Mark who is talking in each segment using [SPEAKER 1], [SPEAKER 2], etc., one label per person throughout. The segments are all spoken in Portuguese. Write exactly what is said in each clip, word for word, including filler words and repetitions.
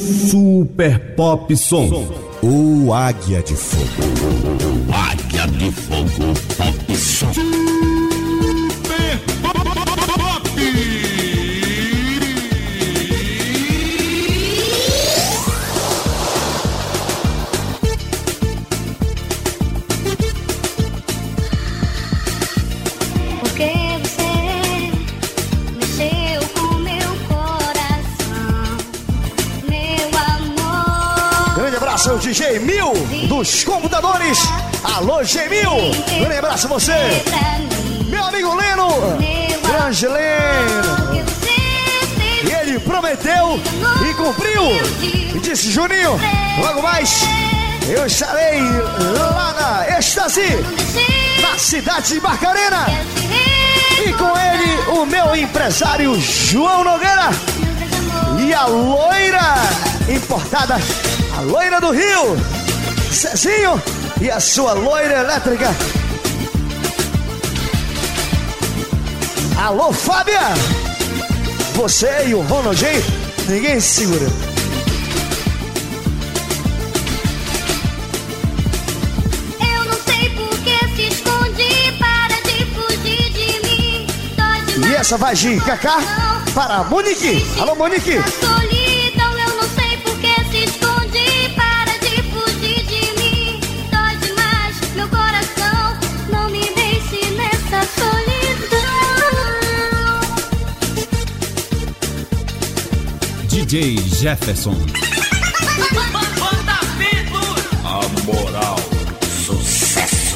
[SPEAKER 1] Super Pop Som.
[SPEAKER 2] O Águia de Fogo.
[SPEAKER 3] Águia de Fogo Pop Som.
[SPEAKER 4] Super Pop.
[SPEAKER 5] Porque você mexeu com meu coração, meu amor.
[SPEAKER 6] Grande abraço ao D J Mil dos computadores. Alô, G Mil. Grande abraço a você. Meu amigo Leno. Grande Leno. E ele prometeu e cumpriu. E disse, Juninho, logo mais eu estarei lá na Êxtase, na cidade de Barcarena. E com ele o meu empresário João Nogueira. E a loira importada, a loira do Rio, Cezinho, e a sua loira elétrica. Alô, Fábia! Você e o Ronaldinho, ninguém segura.
[SPEAKER 5] Eu não sei por que se esconde, para de fugir de mim.
[SPEAKER 6] E essa vai de Cacá para Monique. Alô, Monique!
[SPEAKER 5] Solidão, eu não sei por que se esconde, para de fugir de mim. Dói demais meu coração, não me deixe nessa solidão.
[SPEAKER 1] D J Jefferson.
[SPEAKER 3] A moral, sucesso.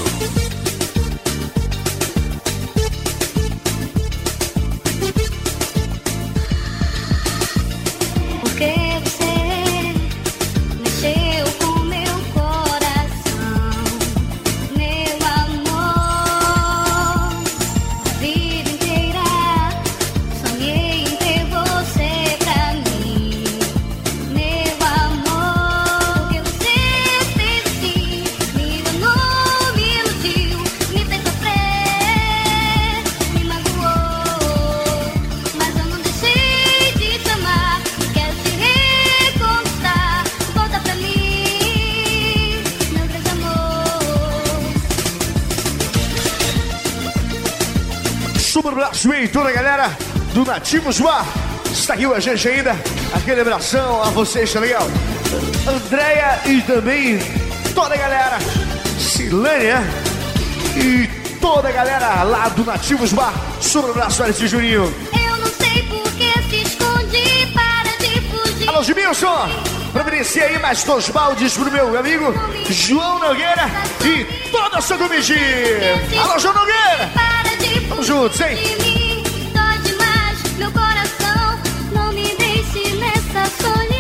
[SPEAKER 5] Porque você mexeu com meu coração, meu amor. A vida inteira sonhei em ter você pra mim, meu amor. Porque você fez assim, me enganou, me iludiu, me fez sofrer, me magoou. Mas eu não deixei de te amar, quero te reconquistar. Volta pra mim, meu grande amor.
[SPEAKER 6] Super abraço aí, toda a galera do Nativos Bar. Está aqui com a gente ainda. Aquele abração a vocês, tá legal? Andréia e também toda a galera. Silânia e toda a galera lá do Nativos Bar. Super abraço, Alice e Juninho.
[SPEAKER 5] Eu não sei por que se esconde, para de fugir.
[SPEAKER 6] Alô, Gilson. Providencia aí mais dois baldes pro meu amigo João Nogueira e toda a sua comitiva. Alô, João Nogueira.
[SPEAKER 5] Para de fugir
[SPEAKER 6] Tamo juntos, hein?
[SPEAKER 5] de mim. Dói demais meu coração, não me deixe nessa solidão.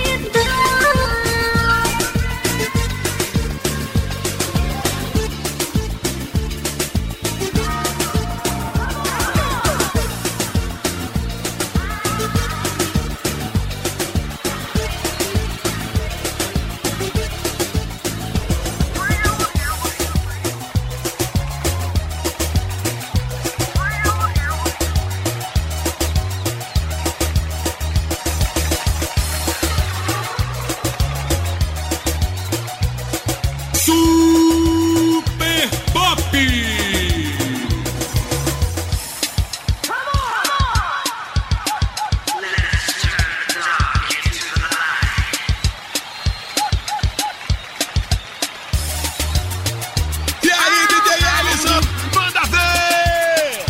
[SPEAKER 4] Super Pop. E aí, D J Alisson, manda ver!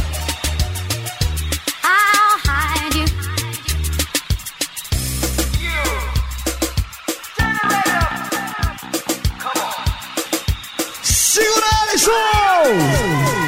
[SPEAKER 5] I'll hide you.
[SPEAKER 6] Segura, Alisson!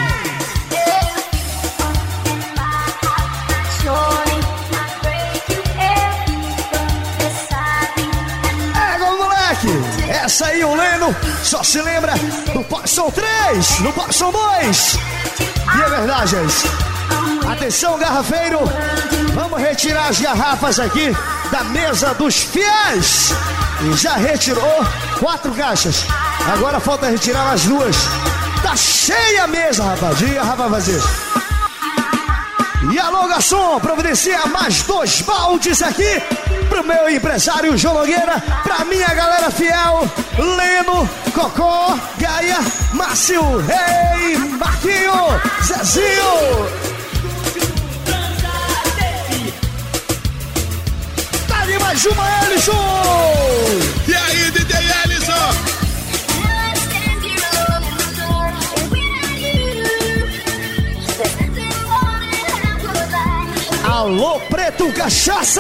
[SPEAKER 6] É, meu moleque! Essa aí, o Leno, só se lembra do Paixão três, no Paixão dois. E é verdade, gente. Atenção, garrafeiro. Vamos retirar as garrafas aqui da mesa dos fiéis. E já retirou quatro caixas. Agora falta retirar mais duas. Tá cheia a mesa, rapaz. Diga, rapaz, vazio. E alô, garçom, providencia mais dois baldes aqui pro meu empresário João Nogueira, pra minha galera fiel, Leno, Cocó, Gaia, Márcio, Rei, Marquinho, Zezinho. Tá ali mais uma, Ellison.
[SPEAKER 4] E aí, D J Ellison?
[SPEAKER 6] Alô, Preto Cachaça!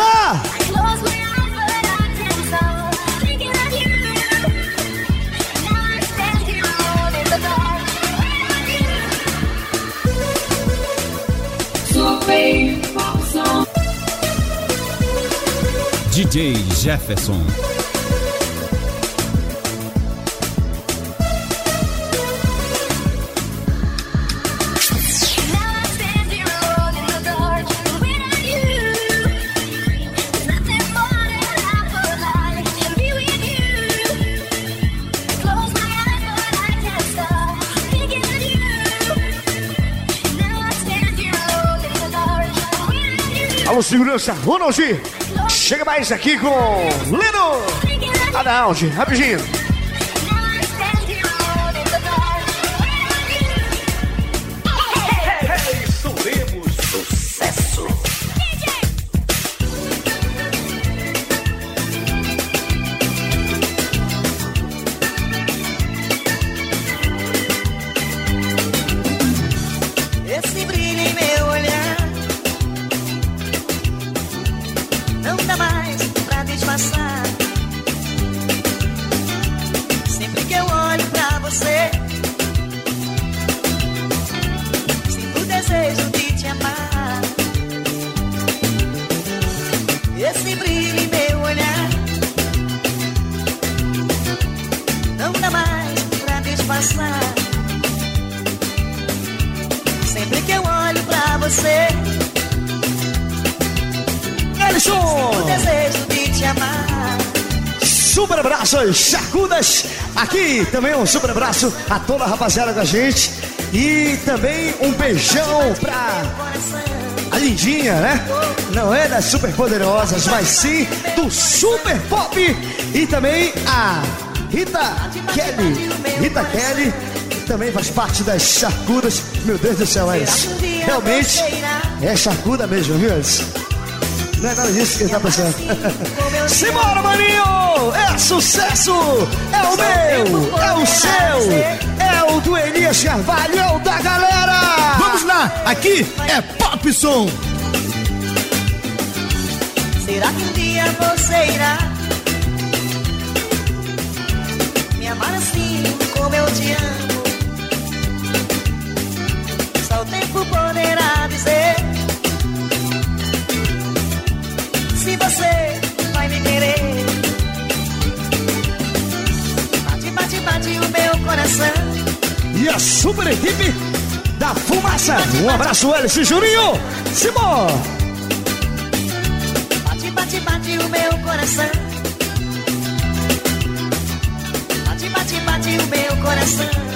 [SPEAKER 1] D J Jefferson.
[SPEAKER 6] Alô, segurança, Ronald, chega mais aqui com Leno. Ronald, rapidinho.
[SPEAKER 3] Supremos sucesso.
[SPEAKER 7] Esse brilho em meu olhar não dá mais pra disfarçar. Sempre que eu olho pra você, sinto o desejo de te amar. Esse brilho em meu olhar não dá mais pra disfarçar. Sempre que eu olho pra você,
[SPEAKER 6] Ellison!
[SPEAKER 7] o desejo de te amar.
[SPEAKER 6] Super abraços, Charcudas. Aqui também um super abraço a toda a rapaziada da gente. E também um beijão pra a Lindinha, né? Não é das super poderosas, mas sim do super pop. E também a Rita Kelly. Rita Kelly também faz parte das Charcudas. Meu Deus do céu, Ellison. Realmente é charcuda mesmo, viu, Ellison? Não é nada disso que ele tá pensando. Simbora, maninho! É sucesso! É o meu! É o seu! É o do Elias Carvalho! É o da galera!
[SPEAKER 4] Vamos lá, aqui é Pop Som.
[SPEAKER 7] Será que um dia você irá me amar assim como eu te amo? Só o tempo poderá dizer se você vai me querer. Bate, bate, bate o meu coração.
[SPEAKER 6] E a super equipe da Fumaça! Um abraço, Ellison e Juninho! Simão!
[SPEAKER 7] Bate, bate, bate o meu coração. Bate, bate, bate o meu coração.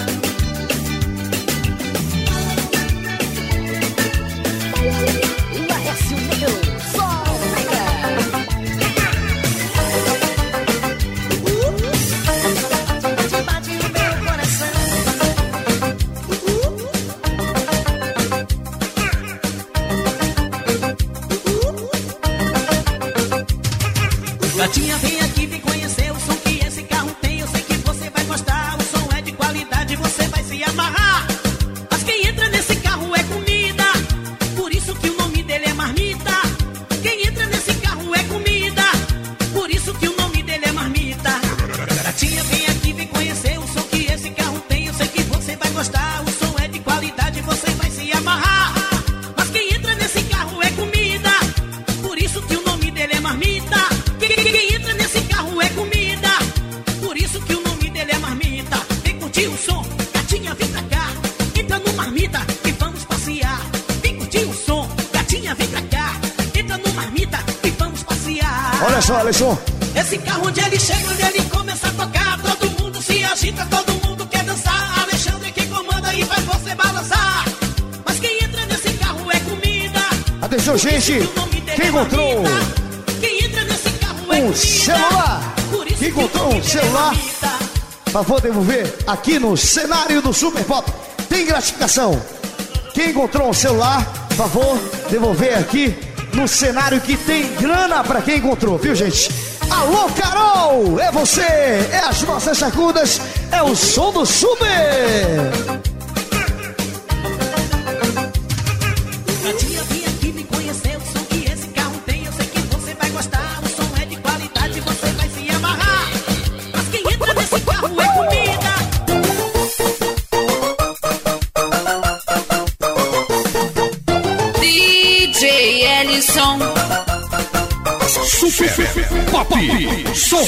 [SPEAKER 8] Gatinha, vem aqui, vem conhecer o som que esse carro tem. Eu sei que você vai gostar, o som é de qualidade, você vai se amarrar. Mas quem entra nesse carro é comida, por isso que o nome dele é marmita. Quem entra nesse carro é comida, por isso que o nome dele é marmita. Gatinha, vem aqui, vem conhecer o som que esse carro tem. Eu sei que você vai gostar, o som é de qualidade, você vai se amarrar. Mas quem entra nesse carro é comida, por isso que o nome dele é marmita. Quem entra nesse carro é comida, por isso que o nome dele é marmita. Vem curtir o som, gatinha, vem pra cá. Entra no marmita e vamos passear. Vem curtir o som, gatinha, vem pra cá. Entra no marmita e vamos passear.
[SPEAKER 6] Olha só, Ellison!
[SPEAKER 8] Esse carro onde ele chega, onde ele começa a tocar, todo mundo se agita, todo mundo quer dançar. Alexandre que comanda e faz você balançar. Mas quem entra nesse carro é comida.
[SPEAKER 6] Atenção, gente! Quem encontrou?
[SPEAKER 8] Quem entra nesse carro
[SPEAKER 6] um celular? Quem encontrou um celular? Por favor, devolver aqui no cenário do Super Pop. Tem gratificação. Quem encontrou um celular, por favor, devolver aqui no cenário que tem grana pra quem encontrou, viu, gente? Alô, Carol! É você! É as nossas sacudas! É o som do Super!
[SPEAKER 8] Gatinha, vim aqui me conhecer, o som que esse carro tem, eu sei que você vai gostar. O som é de qualidade, você vai se amarrar. Mas quem entra nesse carro é comida.
[SPEAKER 9] D J Ellison.
[SPEAKER 1] Super Pop Som.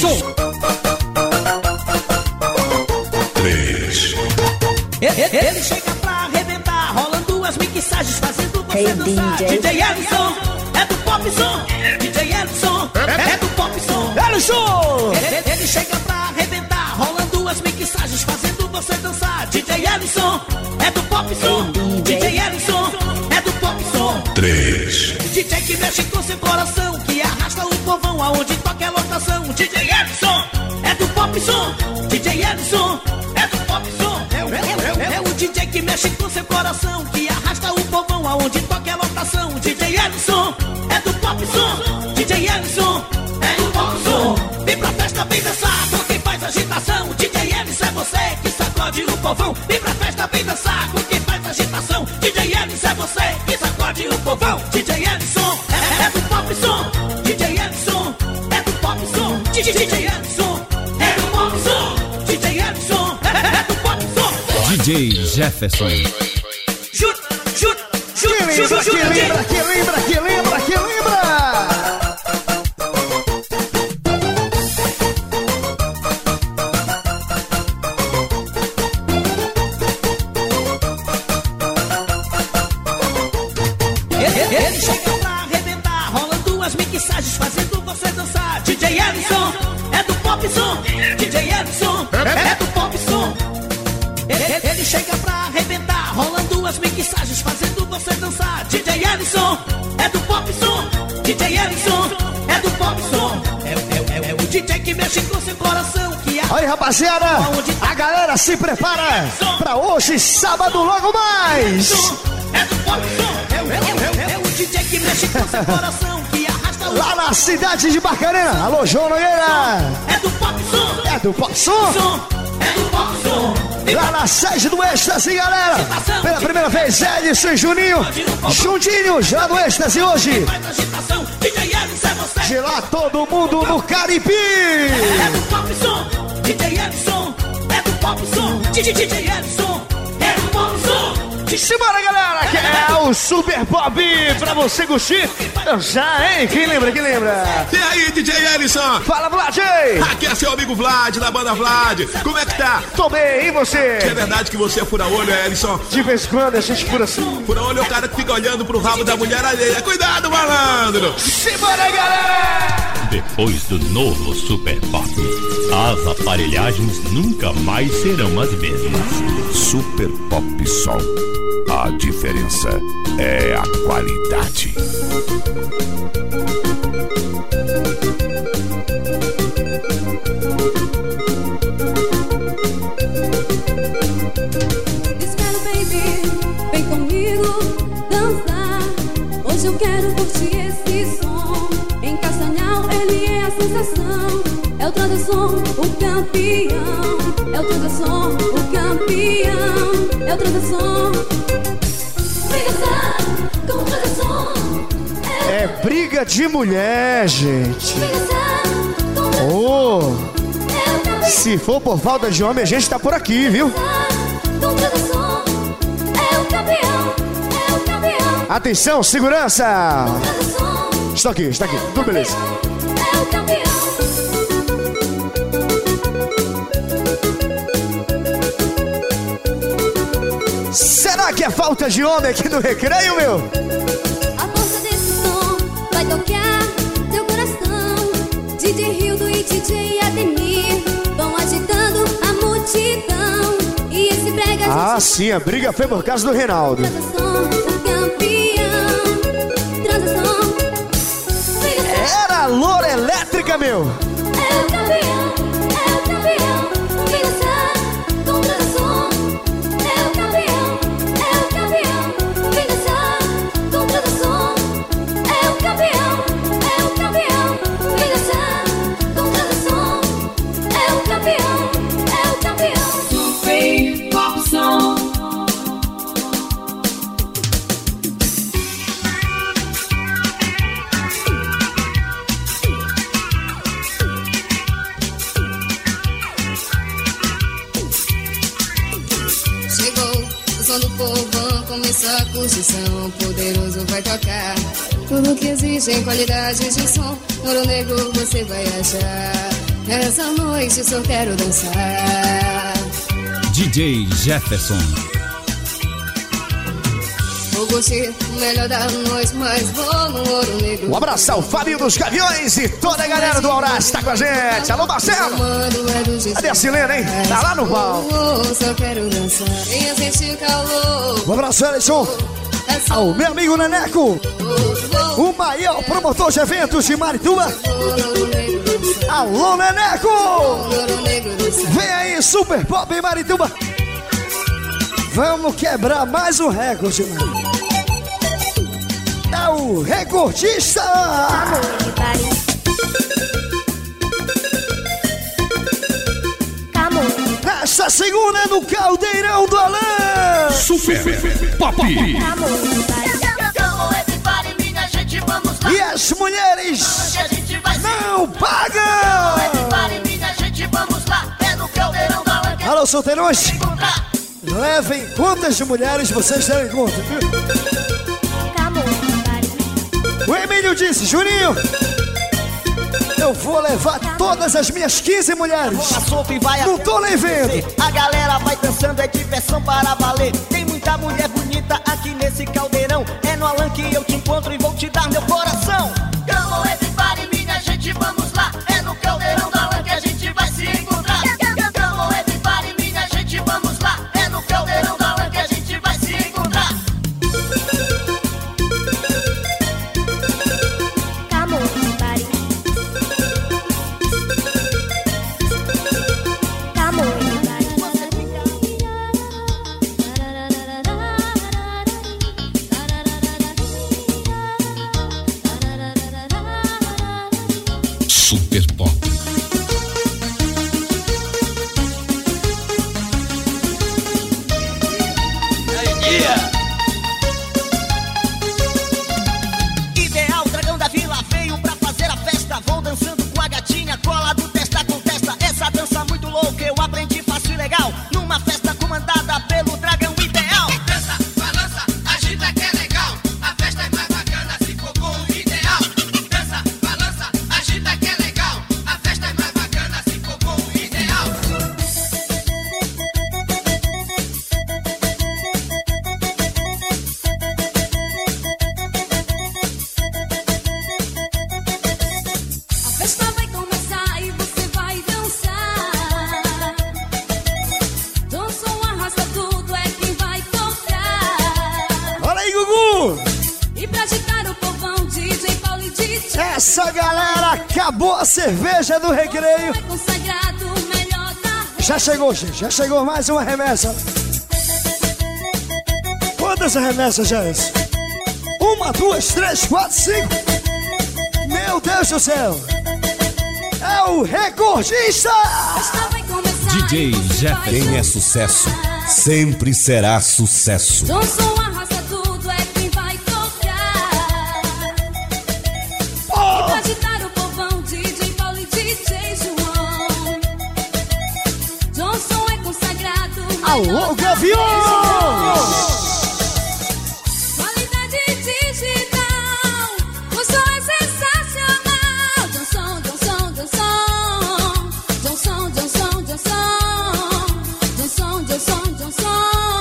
[SPEAKER 4] Três.
[SPEAKER 8] Ele chega pra arrebentar, rolando as mixagens, fazendo você
[SPEAKER 9] Hey,
[SPEAKER 8] dançar.
[SPEAKER 9] D J.
[SPEAKER 8] D J Ellison, é do Pop Som. D J Ellison, é do Pop Som.
[SPEAKER 6] Ellison!
[SPEAKER 8] Ele, ele chega pra arrebentar, rolando as mixagens, fazendo você dançar. D J Ellison, é do Pop Som. D J Ellison, é do Pop Som.
[SPEAKER 4] Três.
[SPEAKER 8] D J que mexe com seu coração, que arrasta o povão aonde toca a lotação. D J Ellison, é do Pop Som. D J Ellison, é do Pop Som. É, o- é, o- é, o- é o D J que mexe com seu coração, que arrasta o povão aonde toca a lotação. D J Ellison, é do Pop Som. D J Ellison, é do Pop Som. Vem pra festa, vem dançar com quem faz agitação. D J Ellison é você que sacode o povão. Vem pra festa, vem dançar com quem faz agitação. D J Ellison é você que sacode o povão. D J Ellison é, é do Pop Som. D J Ellison é do Pop Som. D J Ellison é do Pop Som. D J Ellison é, é do Pop Som.
[SPEAKER 1] D J Jefferson.
[SPEAKER 8] Jut, jut, jut,
[SPEAKER 6] Que
[SPEAKER 8] jut,
[SPEAKER 6] lembra,
[SPEAKER 8] jut,
[SPEAKER 6] que lembra, que lembra, que lembra, que lembra!
[SPEAKER 8] Ele, ele chega pra arrebentar, rolando as mixagens, fazendo você dançar. D J Ellison é do Pop Som. D J Ellison é do Pop Som. Ele, ele chega pra arrebentar, rolando as mixagens, fazendo você dançar. D J Ellison é do Pop Som. D J Ellison é do Pop Som. É, é, é, é o D J que mexe com seu coração, que a...
[SPEAKER 6] Aí, rapaziada, a galera se prepara pra hoje, sábado, logo mais!
[SPEAKER 8] É do Pop Som. É, o- é, o- é, o- é o D J que mexe com seu coração, que arrasta o...
[SPEAKER 6] Lá na cidade de Barcarena. Alô, João Nogueira!
[SPEAKER 8] É do Pop Som.
[SPEAKER 6] É do Pop Som?
[SPEAKER 8] Som. É do Pop Som.
[SPEAKER 6] Lá na sede do Êxtase, galera! Pela primeira vez, Edson e Juninho, juntinhos lá do Êxtase hoje!
[SPEAKER 8] Faz agitação. D J Ellison é você.
[SPEAKER 6] De lá todo mundo no Caribe!
[SPEAKER 8] É do Pop Som. D J Ellison é do Pop Som. D J Ellison é do Pop Som.
[SPEAKER 6] Simbora, galera, que é o Super Pop pra você curtir, dançar, hein? Quem lembra, quem lembra?
[SPEAKER 4] E aí, D J Ellison?
[SPEAKER 6] Fala, Vlad!
[SPEAKER 4] Aqui é seu amigo Vlad, da banda Vlad. Como é que tá?
[SPEAKER 6] Tô bem, e você?
[SPEAKER 4] É verdade que você é fura-olho, Ellison?
[SPEAKER 6] De vez em quando a gente fura assim.
[SPEAKER 4] Fura-olho é o cara que fica olhando pro rabo da mulher alheia. Cuidado, malandro!
[SPEAKER 6] Simbora, galera!
[SPEAKER 10] Depois do novo Super Pop, as aparelhagens nunca mais serão as mesmas.
[SPEAKER 2] Super Pop Som. A diferença é a qualidade.
[SPEAKER 5] Espero, baby, vem comigo dançar. Hoje eu quero curtir esse som. Em Castanhal ele é a sensação. É o Transação, o campeão. É o Transação, o campeão. É o Transação. Vem dançar com o Transação.
[SPEAKER 6] É briga de mulher, gente.
[SPEAKER 5] Vem dançar com o Transação.
[SPEAKER 6] Oh,
[SPEAKER 5] É o campeão.
[SPEAKER 6] se for por falta de homem, a gente tá por aqui, viu?
[SPEAKER 5] Com o Transação. É o campeão. É o campeão.
[SPEAKER 6] Atenção, segurança!
[SPEAKER 5] Transação.
[SPEAKER 6] Estou aqui, está aqui, tudo beleza.
[SPEAKER 5] É o campeão.
[SPEAKER 6] Será que é falta de homem aqui no recreio, meu?
[SPEAKER 5] A força desse som vai tocar teu coração. D J Hildo e D J Ademir vão agitando a multidão. E esse brega
[SPEAKER 6] Ah, sim, a briga foi por causa do Reinaldo.
[SPEAKER 5] Transação, o campeão. Transação. Vem dançar
[SPEAKER 6] Era! a loura elétrica, meu.
[SPEAKER 5] É o campeão, é o campeão, vem dançar com tradição. É o campeão, é o campeão, vem dançar com tradição. É o campeão, é o campeão, vem dançar com tradição. É o campeão, é o campeão.
[SPEAKER 9] Super Pop Som.
[SPEAKER 11] Do povão começou a curtição, poderoso vai tocar. Tudo que existe em qualidade de som, Ouro Negro você vai achar. Nessa noite só quero dançar.
[SPEAKER 1] D J Jefferson.
[SPEAKER 11] Vou curtir o melhor da noite, mas vou no Ouro Negro.
[SPEAKER 6] Um abraço ao Fabinho dos Gaviões e toda a galera do Aurás tá com a gente. Alô, Marcelo. Cadê a Silena, hein? Tá lá no pau.
[SPEAKER 11] Só quero dançar. Venha sentir o calor.
[SPEAKER 6] Um abraço, Alisson. Ao meu amigo Neneco, o maior promotor de eventos de Marituba. Alô, Neneco. Vem aí, Super Pop em Marituba. Vamos quebrar mais um recorde, mano. É o recordista. Essa segunda é no Caldeirão do Alain.
[SPEAKER 2] Super Pop.
[SPEAKER 6] E as mulheres não pagam. Alô, solteirões. Levem quantas mulheres vocês têm em conta, viu? O Emílio disse, Juninho, eu vou levar todas as minhas quinze mulheres. Não tô nem vendo.
[SPEAKER 7] A galera vai dançando, é diversão para valer. Tem muita mulher bonita aqui nesse caldeirão. É no Alan que eu te encontro e vou te dar meu coração. Come on, everybody, minha gente, vamos lá. É no caldeirão do Alan que a gente vai se encontrar. Come on, everybody, minha gente, vamos lá. É no caldeirão do Alan que a gente vai se encontrar.
[SPEAKER 5] Come on, everybody. Come on,
[SPEAKER 2] Super Pop.
[SPEAKER 7] Yeah. Ideal, dragão da vila veio pra fazer a festa. Vou dançando com a gatinha, cola do testa com testa. Essa dança muito louca eu aprendi fácil e legal. Numa festa comandada pelo dragão ideal. Dança, balança, agita que é legal. A festa é mais bacana se for com o ideal. Dança, balança, agita que é legal. A festa é mais bacana se for com o ideal.
[SPEAKER 5] A festa vai começar e você vai dançar. Johnson arrasta tudo, é quem vai tocar.
[SPEAKER 6] Olha aí, Gugu.
[SPEAKER 5] E pra agitar o povão, D J Paulo e D J.
[SPEAKER 6] Essa galera acabou a cerveja do recreio.
[SPEAKER 5] É consagrado, o melhor da rede.
[SPEAKER 6] Já chegou, gente. Já chegou mais uma remessa. Quantas remessas já é isso? Uma, duas, três, quatro, cinco. Meu Deus do céu. É o recordista.
[SPEAKER 5] A festa vai começar
[SPEAKER 1] D J
[SPEAKER 5] e você vai
[SPEAKER 1] Jeff.
[SPEAKER 2] Quem é sucesso sempre será sucesso.
[SPEAKER 5] Johnson arrasta tudo, é quem vai tocar. E pra agitar o povão, D J Paulo e D J João. Johnson é consagrado.
[SPEAKER 6] Alô, Gaviões.
[SPEAKER 5] Qualidade digital, o som é sensacional. Johnson, Johnson, Johnson. Johnson, Johnson, Johnson. Johnson, Johnson, Johnson.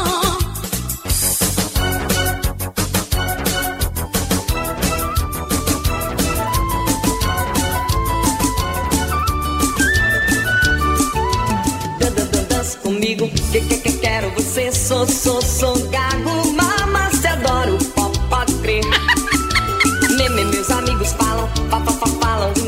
[SPEAKER 7] Dan, dan, dan, dança comigo, que que que quero você, sou, sou, sou gago, mama, te adoro, pode, pode crer. Me, me, meus amigos falam, fa, fa, fa, falam,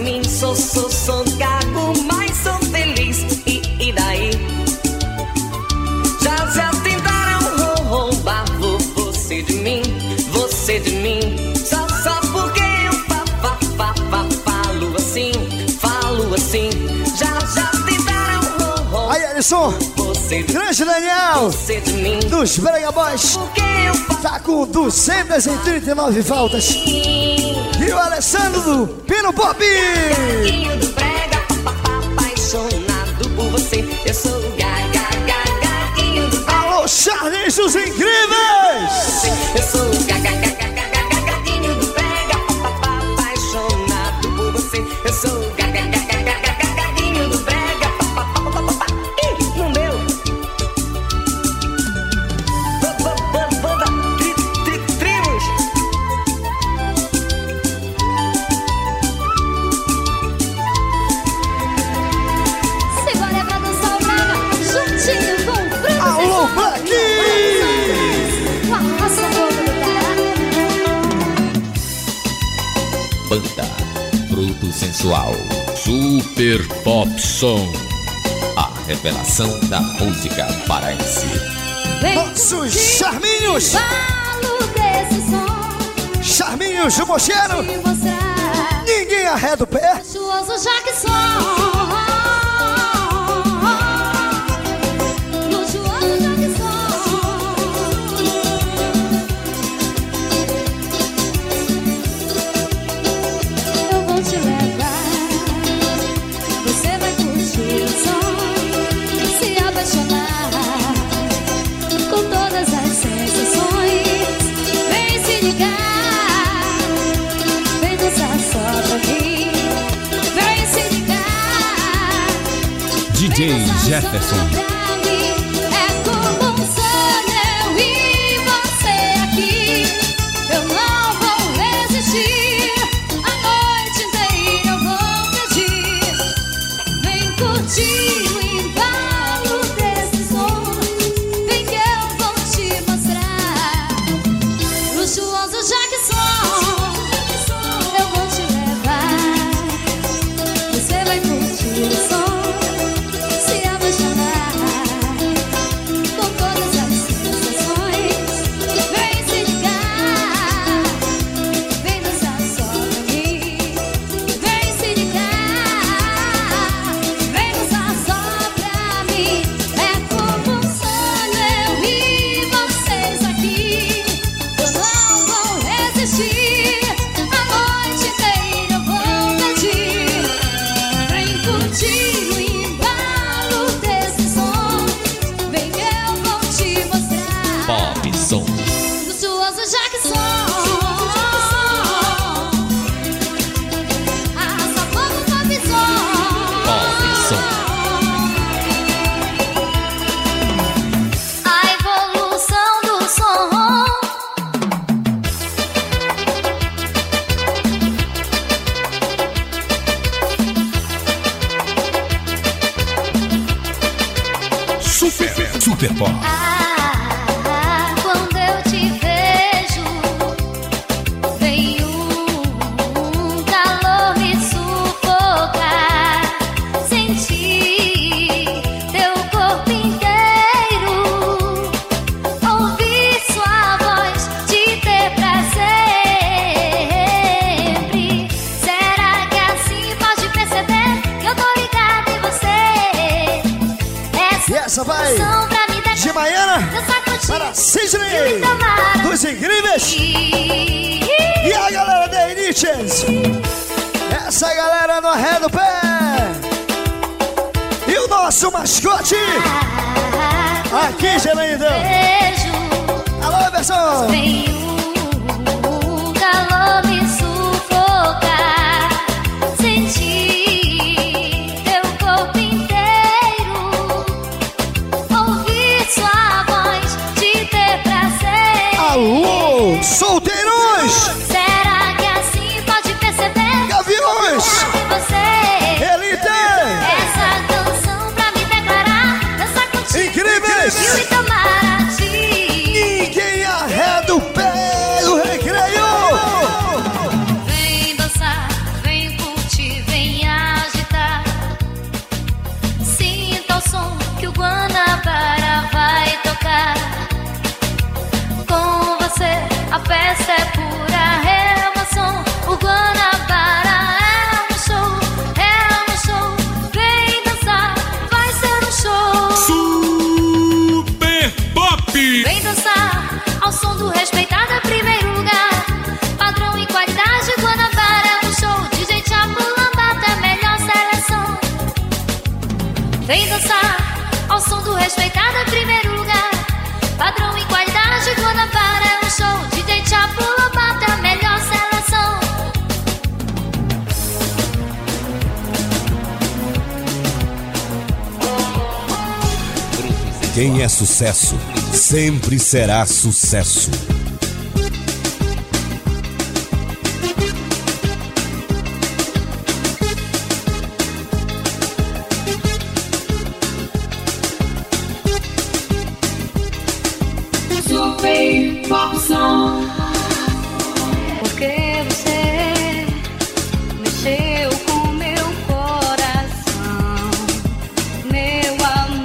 [SPEAKER 8] sim, já, já tentaram. Oh, oh.
[SPEAKER 6] Aí, Alisson, grande Daniel, dos Brega Boys, tá com duzentas e trinta e nove faltas. E o Alessandro do Pino Pop.
[SPEAKER 8] Gatinho do Brega, apaixonado por você. Eu sou o gaga, gatinho do Brega.
[SPEAKER 6] Alô, Charles dos Incríveis.
[SPEAKER 8] Eu sou o gaga, gatinho do Brega, apaixonado por você. Eu sou o gaga, gatinho do Brega. Ih, não deu. Banda Tribos.
[SPEAKER 5] Segura pra dançar o Braga, juntinho com o Bruno.
[SPEAKER 6] Alô, Black.
[SPEAKER 5] Arrasa a boca do cara.
[SPEAKER 10] Banda Fruto Sensual. Super Pop Som. A revelação da música paraense.
[SPEAKER 6] Nossos Charminhos.
[SPEAKER 5] Falo desse som.
[SPEAKER 6] Charminhos do Mocheiro.
[SPEAKER 5] Te mostrar.
[SPEAKER 6] Ninguém arreda o pé.
[SPEAKER 5] Luxuoso já que sou. Luxuoso já que sou. Eu vou te levar. Você vai curtir o som. Se apaixonar com todas as sensações. Vem se ligar. Vem dançar só pra mim. Vem se ligar.
[SPEAKER 1] D J Jefferson.
[SPEAKER 5] É como um sonho eu e você aqui. Eu não vou resistir. A noite inteira eu vou pedir. Vem curtir o embalo desse som. Vem que eu vou te mostrar. Luxuoso já que sou. Eu vou te levar. Você vai curtir o som. Se apaixonar com todas as sensações. Vem se ligar. Vem dançar só pra mim. Vem se ligar. Vem dançar só pra mim. É como um sonho eu e vocês aqui. Eu não vou resistir. A noite inteira eu vou pedir. Vem curtir o embalo desse som. Vem que eu vou te mostrar.
[SPEAKER 10] Pop Som.
[SPEAKER 5] Luxuoso já que sou. Arrasa fogo, pop som.
[SPEAKER 10] Pop Som.
[SPEAKER 5] A evolução do som.
[SPEAKER 1] Super, Super Pop.
[SPEAKER 5] Ah, quando eu te vejo, vem um calor me sufocar. Sentir teu corpo inteiro, ouvir sua voz, te ter pra sempre. Será que assim pode perceber que eu tô ligada em você?
[SPEAKER 6] E essa vai
[SPEAKER 5] canção pra me dar
[SPEAKER 6] de Maiana
[SPEAKER 5] dançar contigo.
[SPEAKER 6] para Sidney
[SPEAKER 5] E tomara
[SPEAKER 6] dos Incríveis. E a galera da Iniches. Essa galera no arreda o pé. E o nosso mascote aqui, Geraldão.
[SPEAKER 5] beijo.
[SPEAKER 6] Alô, Everson.
[SPEAKER 5] Vem um calor me sufocar. Sentir teu corpo inteiro, ouvir sua voz, te ter pra sempre.
[SPEAKER 6] Alô, solteiros.
[SPEAKER 5] Será que assim pode perceber?
[SPEAKER 6] Gaviões.
[SPEAKER 5] Você
[SPEAKER 6] Ele tem
[SPEAKER 5] essa canção pra me declarar. Dançar contigo.
[SPEAKER 6] Incríveis.
[SPEAKER 5] E o Itamaraty.
[SPEAKER 6] Ninguém arreda o pé do recreio.
[SPEAKER 5] Vem dançar, vem curtir, vem agitar. Sinta o som que o Guanabara vai tocar. Com você a festa é pura emoção. O Guanabara é um show, é um show,
[SPEAKER 12] Vem dançar ao som do respeitado em primeiro lugar. Padrão e qualidade, quando para é um show. D J Chapo Lobato é a melhor seleção.
[SPEAKER 1] Quem é sucesso, sempre será sucesso.
[SPEAKER 9] Super Pop Song.
[SPEAKER 12] Porque você mexeu com meu coração, meu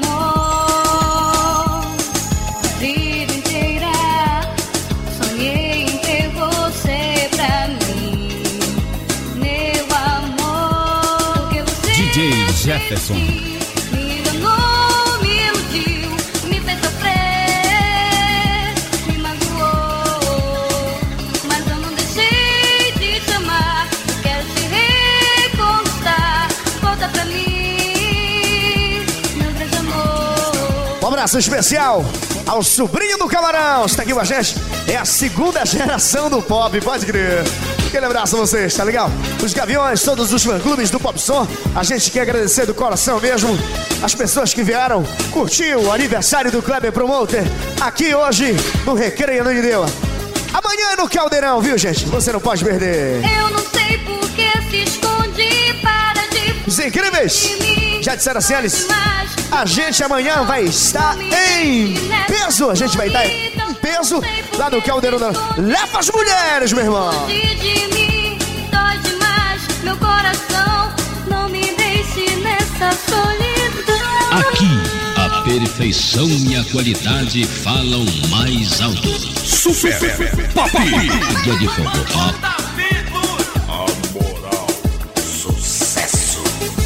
[SPEAKER 12] amor. A vida inteira sonhei em ter você pra mim, meu amor. Porque você
[SPEAKER 1] D J Jefferson.
[SPEAKER 12] me enganou, me iludiu, me fez sofrer, me magoou. Mas eu não deixei de te amar. Quero te reconquistar. Volta pra mim, meu grande amor.
[SPEAKER 6] Um abraço especial ao sobrinho do Camarão. Está aqui com a gente. É a segunda geração do pop, pode crer. Aquele abraço a vocês, tá legal? Os Gaviões, todos os fã-clubes do Pop Som. A gente quer agradecer do coração mesmo as pessoas que vieram curtir o aniversário do Kleber Promoter aqui hoje no Recreio Ana de Deua. Amanhã é no Caldeirão, viu, gente? Você não pode perder.
[SPEAKER 12] Eu não sei por que se esconde. Para de
[SPEAKER 6] Os incríveis já disseram assim, Alice, a gente amanhã vai estar em peso. A gente vai estar em peso lá no Caldeirão da... Leva as mulheres, meu irmão.
[SPEAKER 12] longe de mim, dói demais meu coração. Não me deixe nessa solidão.
[SPEAKER 10] Aqui, a perfeição e a qualidade falam mais alto.
[SPEAKER 2] Super Pop.
[SPEAKER 10] Dia de fogo, ó.
[SPEAKER 2] A moral, sucesso.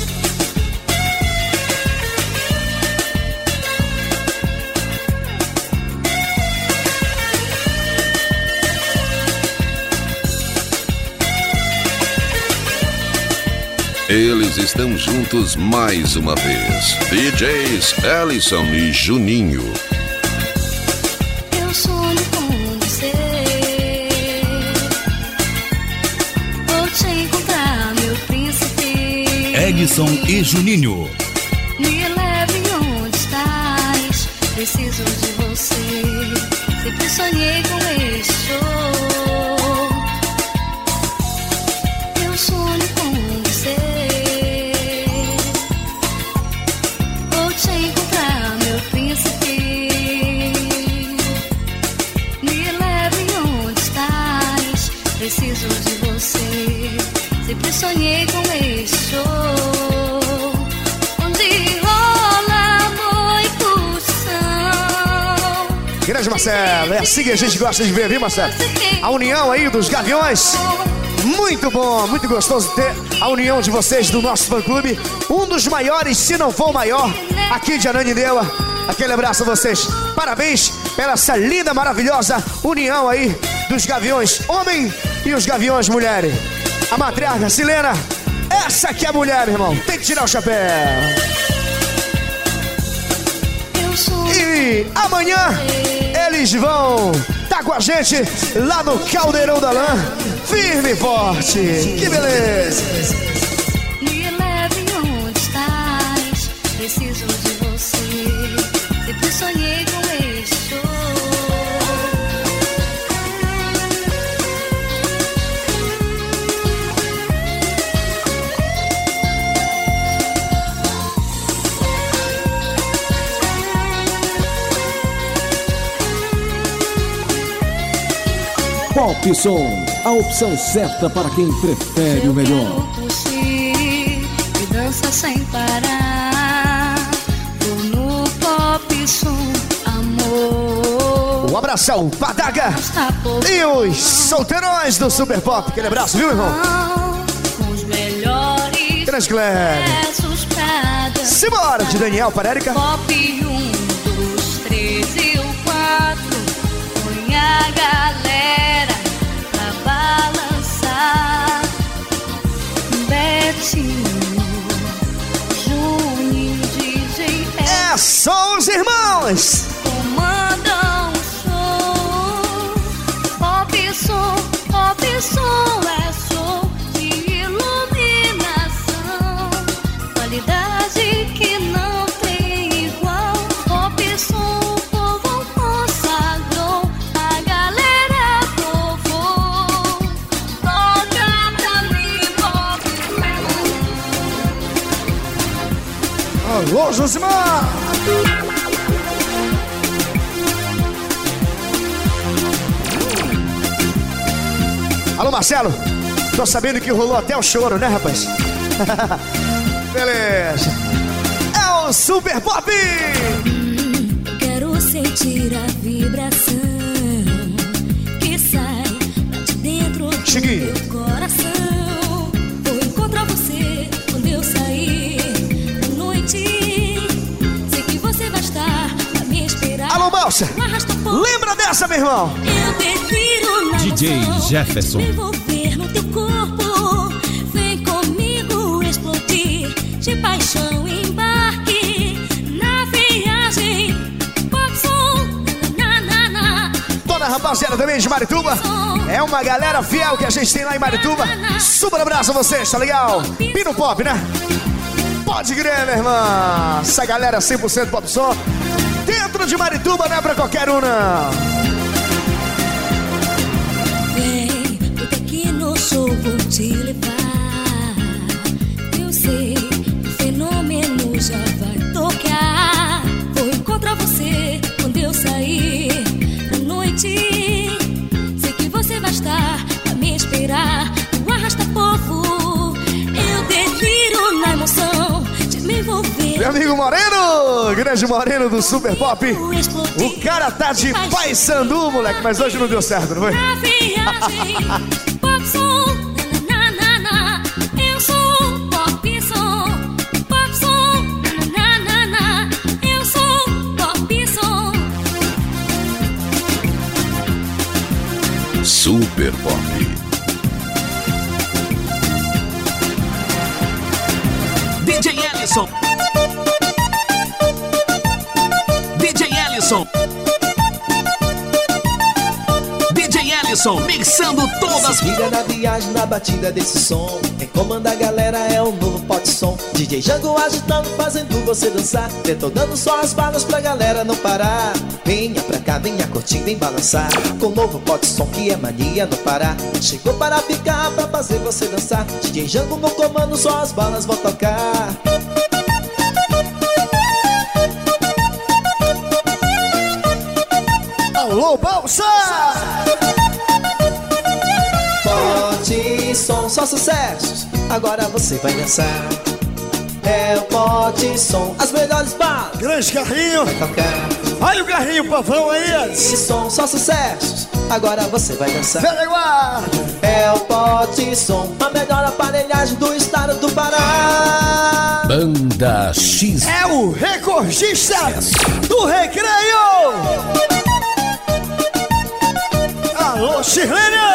[SPEAKER 2] Eles estão juntos mais uma vez. D Js Ellison e Juninho.
[SPEAKER 12] Eu sonho com você. Vou te encontrar, meu príncipe.
[SPEAKER 1] Edson e Juninho.
[SPEAKER 12] Me leve onde estás. Preciso de você. Sempre sonhei com este show. Eu sonho com você. Vou te encontrar, meu príncipe. Me leve onde estás. Preciso de você. Sempre sonhei com este show, onde rola amor e pulsão.
[SPEAKER 6] Grande Marcelo, é assim que a gente gosta de ver, viu, Marcelo? A união aí dos Gaviões. Muito bom, muito gostoso ter a união de vocês do nosso fã-clube. Um dos maiores, se não for o maior, aqui de Ananindeua. Aquele abraço a vocês. Parabéns pela essa linda, maravilhosa união aí dos Gaviões homem e os Gaviões mulheres. A matriarca Silena, essa aqui é a mulher, meu irmão. Tem que tirar o chapéu. E amanhã eles vão estar com a gente lá no Caldeirão da Lã, firme e forte. Que beleza!
[SPEAKER 12] Me leve onde estás. Preciso de você. Sempre sonhei com este show.
[SPEAKER 13] Pop Som, a opção certa para quem prefere o melhor.
[SPEAKER 12] Eu curtir e dança sem parar. Vou no Pop Som, amor.
[SPEAKER 6] Um abração, Padaga e os solteirões do Super Pop. Aquele abraço, viu, irmão?
[SPEAKER 12] Com os melhores
[SPEAKER 6] Grande Cléber.
[SPEAKER 12] versos pra dançar.
[SPEAKER 6] Simbora, de Daniel para Érica.
[SPEAKER 12] Pop um, dois, três e o quatro. Põe a galera pra balançar. Betinho, Juninho, D
[SPEAKER 6] É só os irmãos.
[SPEAKER 12] Comandam o som. Pop som, pop som. É som de iluminação. Qualidade que não tem igual. Pop som, o povo consagrou. A galera povoou. Toca pra mim, pop som.
[SPEAKER 6] Alô, Josimar. Alô, Marcelo. Tô sabendo que rolou até o choro, né, rapaz? Beleza. É o Super Pop.
[SPEAKER 12] Hum, quero sentir a vibração que sai de dentro do
[SPEAKER 6] Chiquinho.
[SPEAKER 12] meu coração. Vou encontrar você quando eu sair da noite. Sei que você vai estar a me esperar.
[SPEAKER 6] Alô, Balsa. Lembra dessa, meu irmão?
[SPEAKER 12] Eu prefiro na
[SPEAKER 1] D J
[SPEAKER 12] emoção
[SPEAKER 1] Jefferson.
[SPEAKER 12] me envolver no teu corpo. Vem comigo explodir de paixão. Embarque na viagem. Pop som, na, na, na.
[SPEAKER 6] Toda a rapaziada também de Marituba. É uma galera fiel que a gente tem lá em Marituba. Super abraço a vocês, tá legal? Pino Pop, né? Pode crer, meu irmão. Essa galera cem por cento Pop Som. Dentro de Marituba não é pra qualquer um, não.
[SPEAKER 12] Vem, porque aqui no show vou te levar. Eu sei que o fenômeno já vai tocar. Vou encontrar você quando eu sair da noite. Sei que você vai estar a me esperar. O arrasta-povo, eu deliro na emoção de me envolver.
[SPEAKER 6] Meu amigo Moreno, grande Moreno do Super Pop. O cara tá de Paysandu, moleque, mas hoje não deu certo, não foi?
[SPEAKER 12] Na viagem, pop som, na, na, na. Eu sou pop som, pop som, na, na, na. Eu sou pop som.
[SPEAKER 2] Super Pop.
[SPEAKER 14] D J Ellison. D J Ellison. D J Ellison, mixando todas.
[SPEAKER 15] Se liga na viagem, na batida desse som. Quem comanda a galera é o novo Pop Som. D J Jango agitando, fazendo você dançar. Detonando só as balas pra galera não parar. Venha pra cá, venha curtir, vem balançar. Com o novo Pop Som que é mania no Pará. Chegou para ficar, pra fazer você dançar. D J Jango no comando, só as balas vão tocar.
[SPEAKER 6] Alô, Balsa!
[SPEAKER 15] Pop Som, só sucessos. Agora você vai dançar. É o Pop Som, as melhores balas.
[SPEAKER 6] Grande carrinho.
[SPEAKER 15] Vai tocar.
[SPEAKER 6] Olha o carrinho pavão aí.
[SPEAKER 15] Pop Som, só sucessos. Agora você vai dançar.
[SPEAKER 6] Velha guarda.
[SPEAKER 15] É o Pop Som, a melhor aparelhagem do estado do Pará.
[SPEAKER 1] Banda X.
[SPEAKER 6] É o recordista do recreio. Alô, Chilene.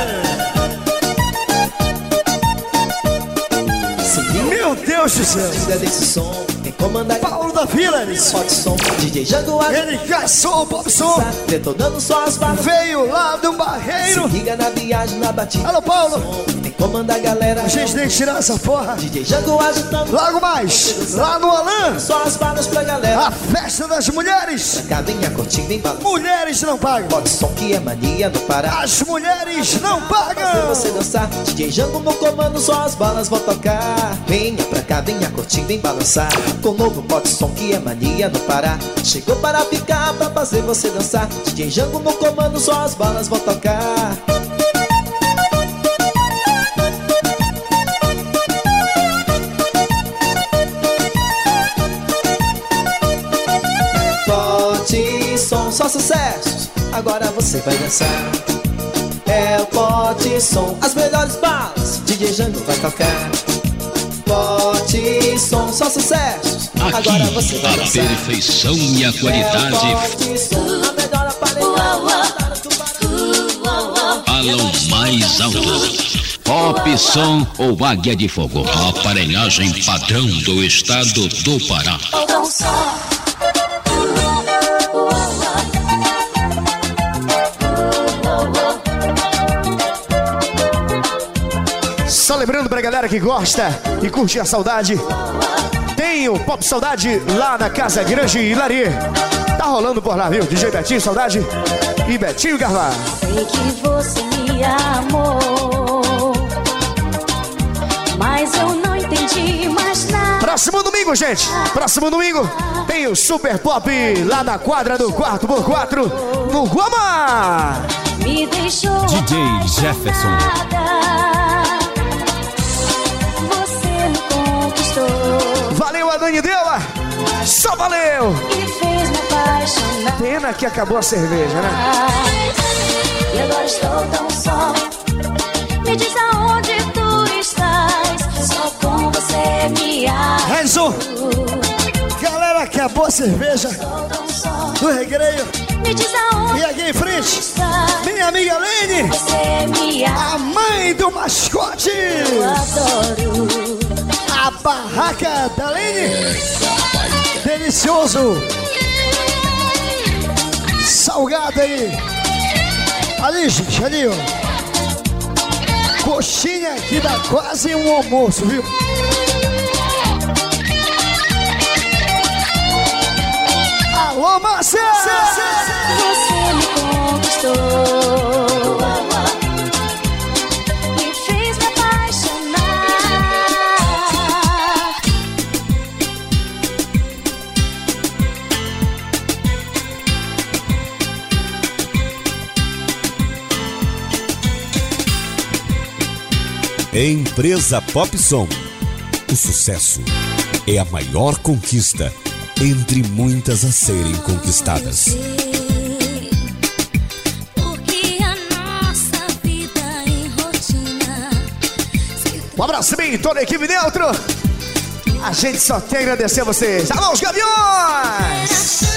[SPEAKER 6] Meu Deus do céu.
[SPEAKER 15] Desse som, quem comanda
[SPEAKER 6] Paulo da Vila.
[SPEAKER 15] Pop Som, D J Jango.
[SPEAKER 6] Ele caçou o Pop Som.
[SPEAKER 15] Detonando só as balas.
[SPEAKER 6] Veio lá do Barreiro.
[SPEAKER 15] Se liga na viagem, na batida.
[SPEAKER 6] Alô, Paulo.
[SPEAKER 15] Quem comanda a galera.
[SPEAKER 6] A gente tem que tirar essa porra.
[SPEAKER 15] D J Jango agitando.
[SPEAKER 6] Logo mais, lá no Alan.
[SPEAKER 15] Só as balas pra galera.
[SPEAKER 6] A festa das mulheres.
[SPEAKER 15] Pra cá, venha curtir, vem balançar.
[SPEAKER 6] Mulheres não pagam.
[SPEAKER 15] Pop Som que é mania no Pará.
[SPEAKER 6] As mulheres não pagam.
[SPEAKER 15] Fazer você dançar. D J Jango no comando, só as balas vão tocar. Venha pra cá, venha curtir, vem balançar. Com o novo Pop Som que é mania no Pará. Chegou para ficar, pra fazer você dançar. D J Jango no comando, só as balas vão tocar. Pop Som, só sucessos. Agora você vai dançar. É o Pop Som, as melhores balas. D J Jango vai tocar. Pop Som, só sucessos.
[SPEAKER 10] Aqui,
[SPEAKER 15] agora você vai
[SPEAKER 10] a
[SPEAKER 15] dançar.
[SPEAKER 10] perfeição e a qualidade
[SPEAKER 15] É o Pop Som, a melhor aparelhagem.
[SPEAKER 10] falam mais alto. Pop Som ou Águia de Fogo, a aparelhagem padrão do estado do Pará.
[SPEAKER 12] Ouçam só,
[SPEAKER 6] lembrando pra galera que gosta e curte a saudade, tem o Pop Saudade lá na Casa Grande Hilari. Tá rolando por lá, viu? D J Betinho Saudade e Betinho Carvalho.
[SPEAKER 16] Sei que você me amou, mas eu não entendi mais nada.
[SPEAKER 6] Próximo domingo, gente. Próximo domingo tem o Super Pop lá na quadra do quatro por quatro no Guamá.
[SPEAKER 16] Me deixou
[SPEAKER 1] D J Jefferson.
[SPEAKER 16] Você me conquistou.
[SPEAKER 6] Valeu, a Dani Dela. Só valeu.
[SPEAKER 16] E fez me apaixonar.
[SPEAKER 6] Pena que acabou a cerveja, né?
[SPEAKER 16] E agora estou tão só. Me diz aonde tu estás. Só com você me amo.
[SPEAKER 6] Renzo. Galera, acabou a cerveja do recreio.
[SPEAKER 16] Me diz aonde.
[SPEAKER 6] E aqui em frente, minha amiga Lene.
[SPEAKER 16] Você me ama.
[SPEAKER 6] A mãe do mascote.
[SPEAKER 16] Eu adoro
[SPEAKER 6] a barraca da Lene. Delicioso. Salgado aí. Ali, gente, ali, ó. Coxinha que dá quase um almoço, viu? Alô, Márcia!
[SPEAKER 16] Você me conquistou e fez me apaixonar.
[SPEAKER 1] Empresa Pop Som. O sucesso é a maior conquista entre muitas a serem conquistadas.
[SPEAKER 6] Um abraço bem, toda a equipe Neutro. A gente só tem a agradecer a vocês. Alô, os Gaviões!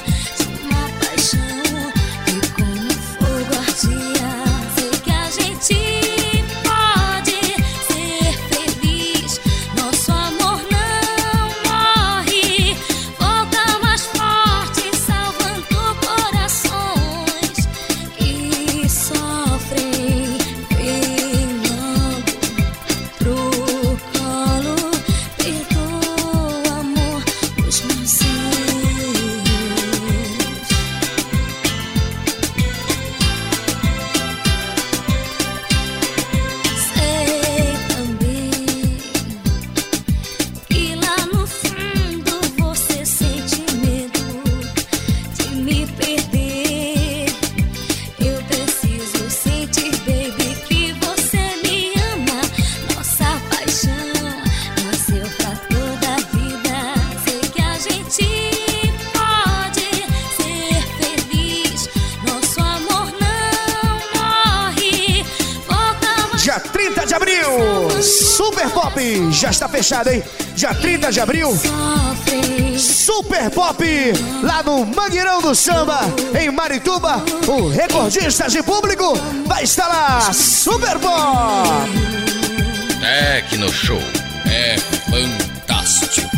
[SPEAKER 6] Super Pop, já está fechado, hein? Dia trinta de abril, Super Pop, lá no Mangueirão do Samba, em Marituba. O recordista de público vai estar lá, Super Pop.
[SPEAKER 17] Tecno Show é fantástico.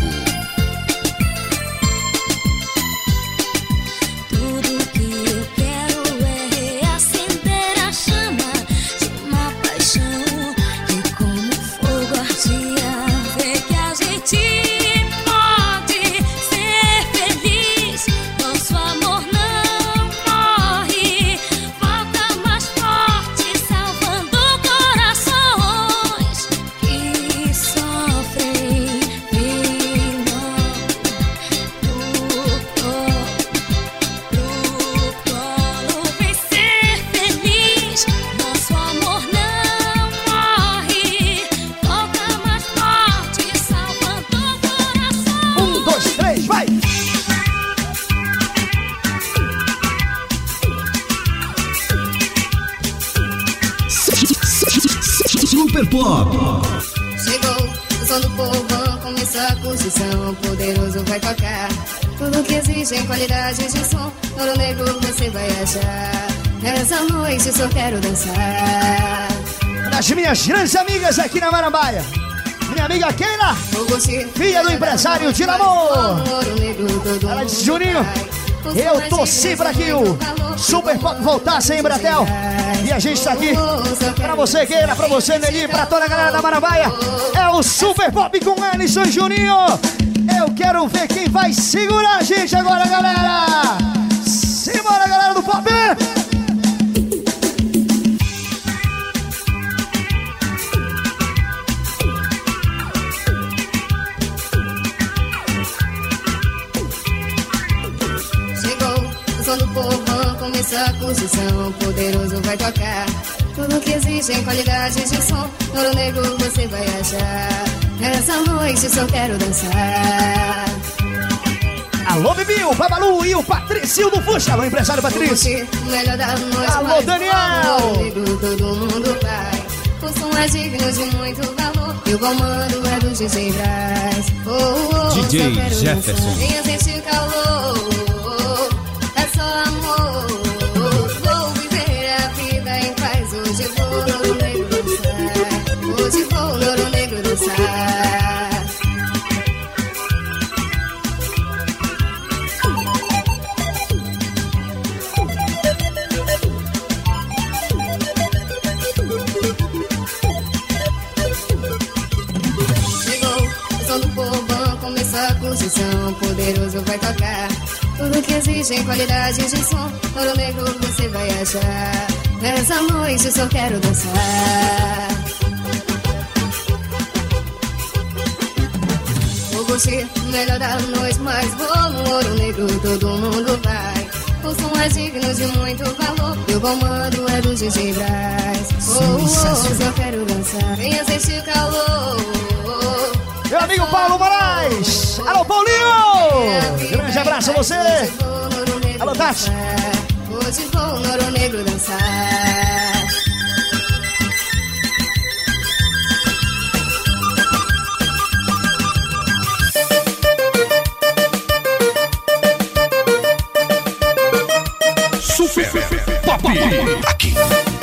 [SPEAKER 13] Super Pop.
[SPEAKER 11] Chegou o som do povão, começou a curtição, poderoso vai tocar. Tudo que exige em qualidade de som, ouro negro você vai achar. Nessa noite só quero dançar.
[SPEAKER 6] Das minhas grandes amigas aqui na Marambaia, minha amiga Keila, filha do empresário Dinamor. Ela disse, Juninho, Eu torci pra que o Super Pop voltasse, hein, Bratel? E a gente tá aqui pra você, Gueira, pra você, Nelly, pra toda a galera da Marambaia. É o Super Pop com Ellison e Juninho. Eu quero ver quem vai segurar a gente agora, galera. Simbora, galera do Pop.
[SPEAKER 11] Do povão, começar a construção, poderoso vai tocar. Tudo que existe em qualidade de som, ouro negro você vai achar. Nessa noite só quero dançar.
[SPEAKER 6] Alô, Bibi, o Babalu e o Patrício do Fuxa. Alô, empresário Patrício.
[SPEAKER 11] Melhor da noite.
[SPEAKER 6] Alô, Daniel.
[SPEAKER 11] Ouro negro todo mundo vai. O som é digno de muito valor. E o comando é do D J Brás. Oh, oh,
[SPEAKER 10] D J Jefferson.
[SPEAKER 11] Venha sentir calor. Amor, vou viver a vida em paz. Hoje vou no ouro negro dançar. Hoje vou no ouro negro dançar. Chegou o som do povão, começou a construção, poderoso vai tocar. Tudo que existe em qualidade de som, ouro negro você vai achar. Nessa noite só quero dançar. Vou curtir o melhor da noite, mas vou no ouro negro, todo mundo vai. O som é digno de muito valor, e o comando é do D J Brás. Oh, oh, só quero dançar, venha sentir o calor.
[SPEAKER 6] Meu amigo Paulo Moraes. Alô, Paulinho. Grande abraço a você. Alô, Tati.
[SPEAKER 11] Hoje vou no ouro negro dançar.
[SPEAKER 4] Super Pop aqui.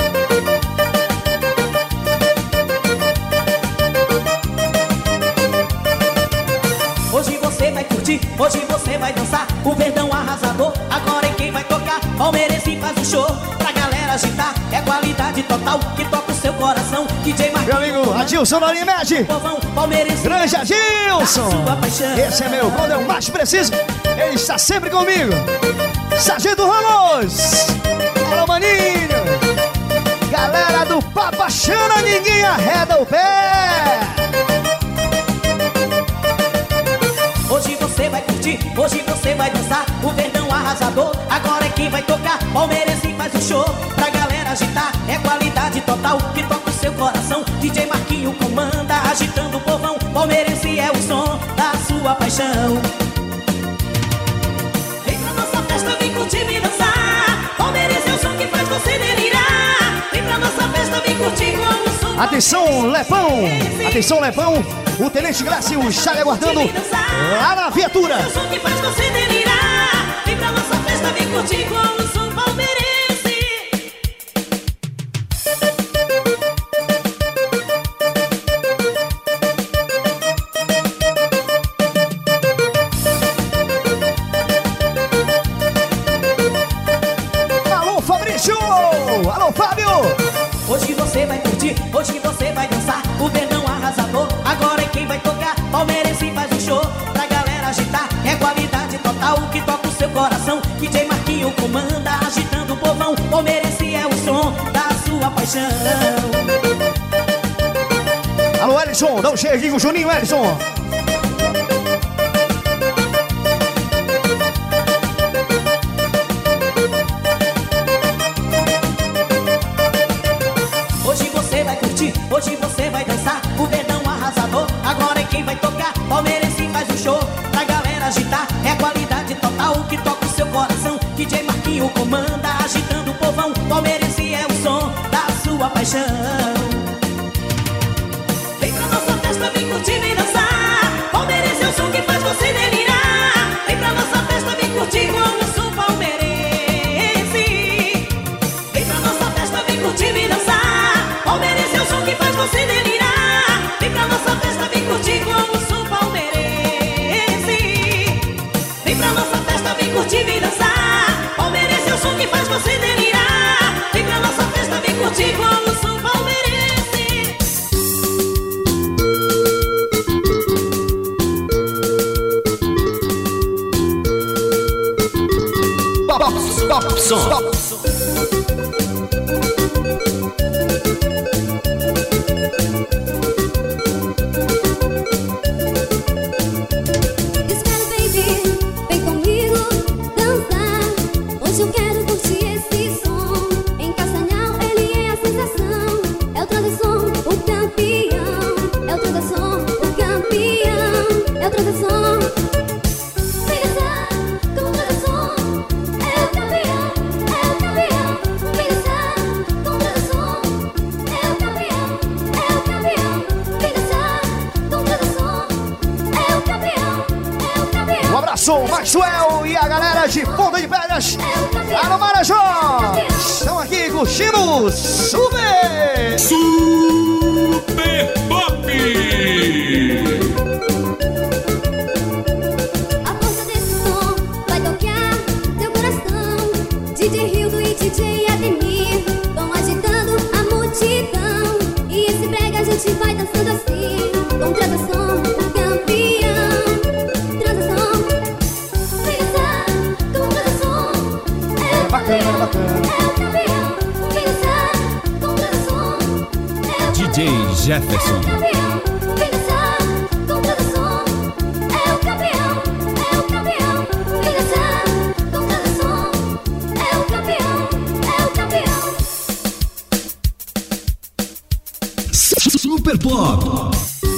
[SPEAKER 8] Hoje você vai dançar o verdão arrasador. Agora é quem vai tocar. Palmeirense faz um show pra galera agitar. É qualidade total que toca o seu coração. D J Marquinhos,
[SPEAKER 6] meu amigo Adilson da Unimed. Grande Adilson. Esse é meu, quando eu mais preciso, ele está sempre comigo. Sargento Ramos. Alô, maninho. Galera do Papachana, ninguém arreda o pé.
[SPEAKER 8] Hoje você vai curtir, hoje você vai dançar o verdão arrasador. Agora é quem vai tocar. Palmeirense faz um show pra galera agitar. É qualidade total que toca o seu coração. D J Marquinho comanda, agitando o povão. Palmeirense é o som da sua paixão. Vem pra nossa festa, vem curtir e dançar. Palmeirense é o som que faz você delirar. Vem pra nossa festa, vem curtir com o som.
[SPEAKER 6] Atenção, Lepão. Atenção, Lepão. O Tenente Grácio está lhe aguardando lá na viatura.
[SPEAKER 8] O som que faz você delirar. Vem pra nossa festa, vem curtir com o som palmeirense.
[SPEAKER 6] Alô, Fabrício! Alô, Fábio!
[SPEAKER 8] Hoje você vai curtir, hoje você vai dançar o verdão arrasador. Agora é quem vai tocar. Palmeirense faz um show pra galera agitar. É qualidade total que toca o seu coração. D J Marquinho comanda, agitando o povão. Palmeirense é o som da sua paixão.
[SPEAKER 6] Alô, Ellison, dá um cheirinho com o Juninho, Ellison.
[SPEAKER 8] Hoje você vai curtir, hoje você vai dançar o verdão arrasador. Agora é quem vai tocar. Palmeirense faz um show pra galera agitar. É qualidade total que toca o seu coração. D J Marquinho comanda, agitando o povão. Palmeirense é o som da sua paixão. Vem pra nossa festa, vem curtir, vem dançar. Palmeirense é o som que faz você delirar. Vem pra nossa festa, vem curtir com o som palmeirense. Vem pra nossa festa, vem curtir, vem dançar. Palmeirense é o som que faz você delirar. Vem pra nossa festa, vem curtir com o som palmeirense. Vem pra nossa festa, vem curtir, vem dançar.
[SPEAKER 14] Pop Som.
[SPEAKER 5] Hoje eu quero curtir esse som. Em Castanhal ele é a sensação. É o Transação, o campeão. É o Transação, o campeão. É o Transação. Vem dançar com o Transação. É o campeão, é o campeão. Vem dançar com o Transação. É o campeão, é o campeão. Vem dançar com o Transação. É o campeão, é o campeão.
[SPEAKER 6] Um abraço, Maxwell e a galera de Ponta de Pedras. Alô, Marajó! Estão aqui curtindo Super!
[SPEAKER 4] Super Pop!
[SPEAKER 5] A força desse som vai tocar teu coração. D J Hildo e D J Ademir vão agitando a multidão. E esse brega a gente vai dançando assim. Com Transação, o campeão. Transação, vem dançar com Transação.
[SPEAKER 6] Bacana, bacana.
[SPEAKER 14] D J Jefferson. Super Pop.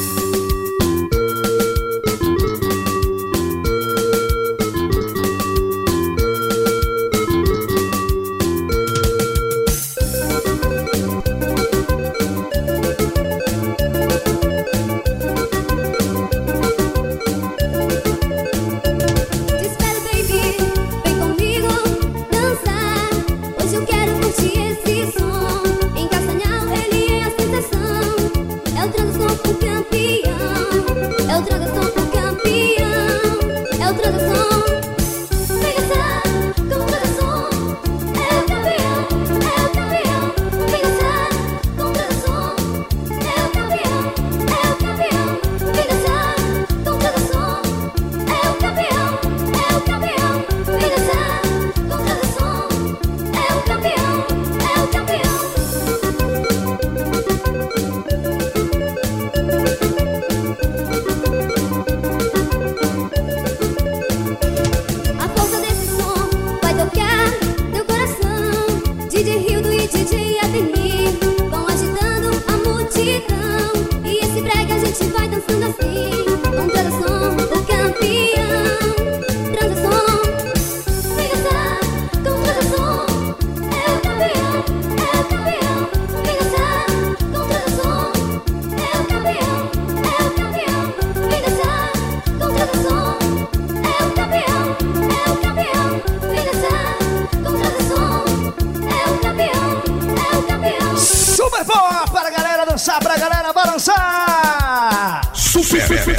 [SPEAKER 6] Pra galera balançar!
[SPEAKER 4] Super! Super.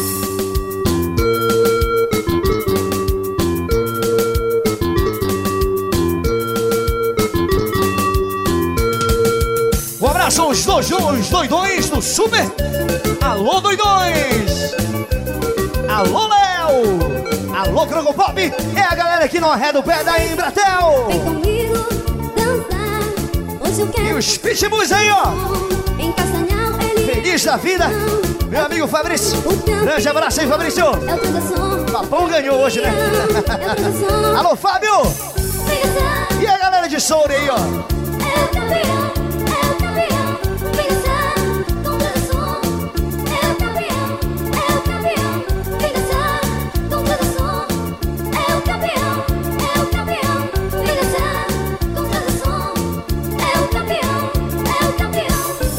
[SPEAKER 6] Um abraço aos dois, dois doidões do Super! Alô, doidões! Alô, Léo! Alô, Croco Pop! É a galera aqui no Arré do Pé da Embratel!
[SPEAKER 5] Vem comigo dançar. Hoje eu quero.
[SPEAKER 6] E os pitbulls aí, ó!
[SPEAKER 5] Em Castanhal ele
[SPEAKER 6] feliz da vida, meu amigo Fabrício. Grande abraço aí, Fabrício.
[SPEAKER 5] É o Transação.
[SPEAKER 6] Papão ganhou hoje, né?
[SPEAKER 5] É o Transação.
[SPEAKER 6] Alô, Fábio. E a galera de Soure aí, ó.
[SPEAKER 5] É o campeão, é o campeão. Vem dançar com Transação. É o campeão, é o campeão. Vem dançar com Transação. É o campeão, é o campeão. Vem dançar com Transação. É o campeão, é o campeão.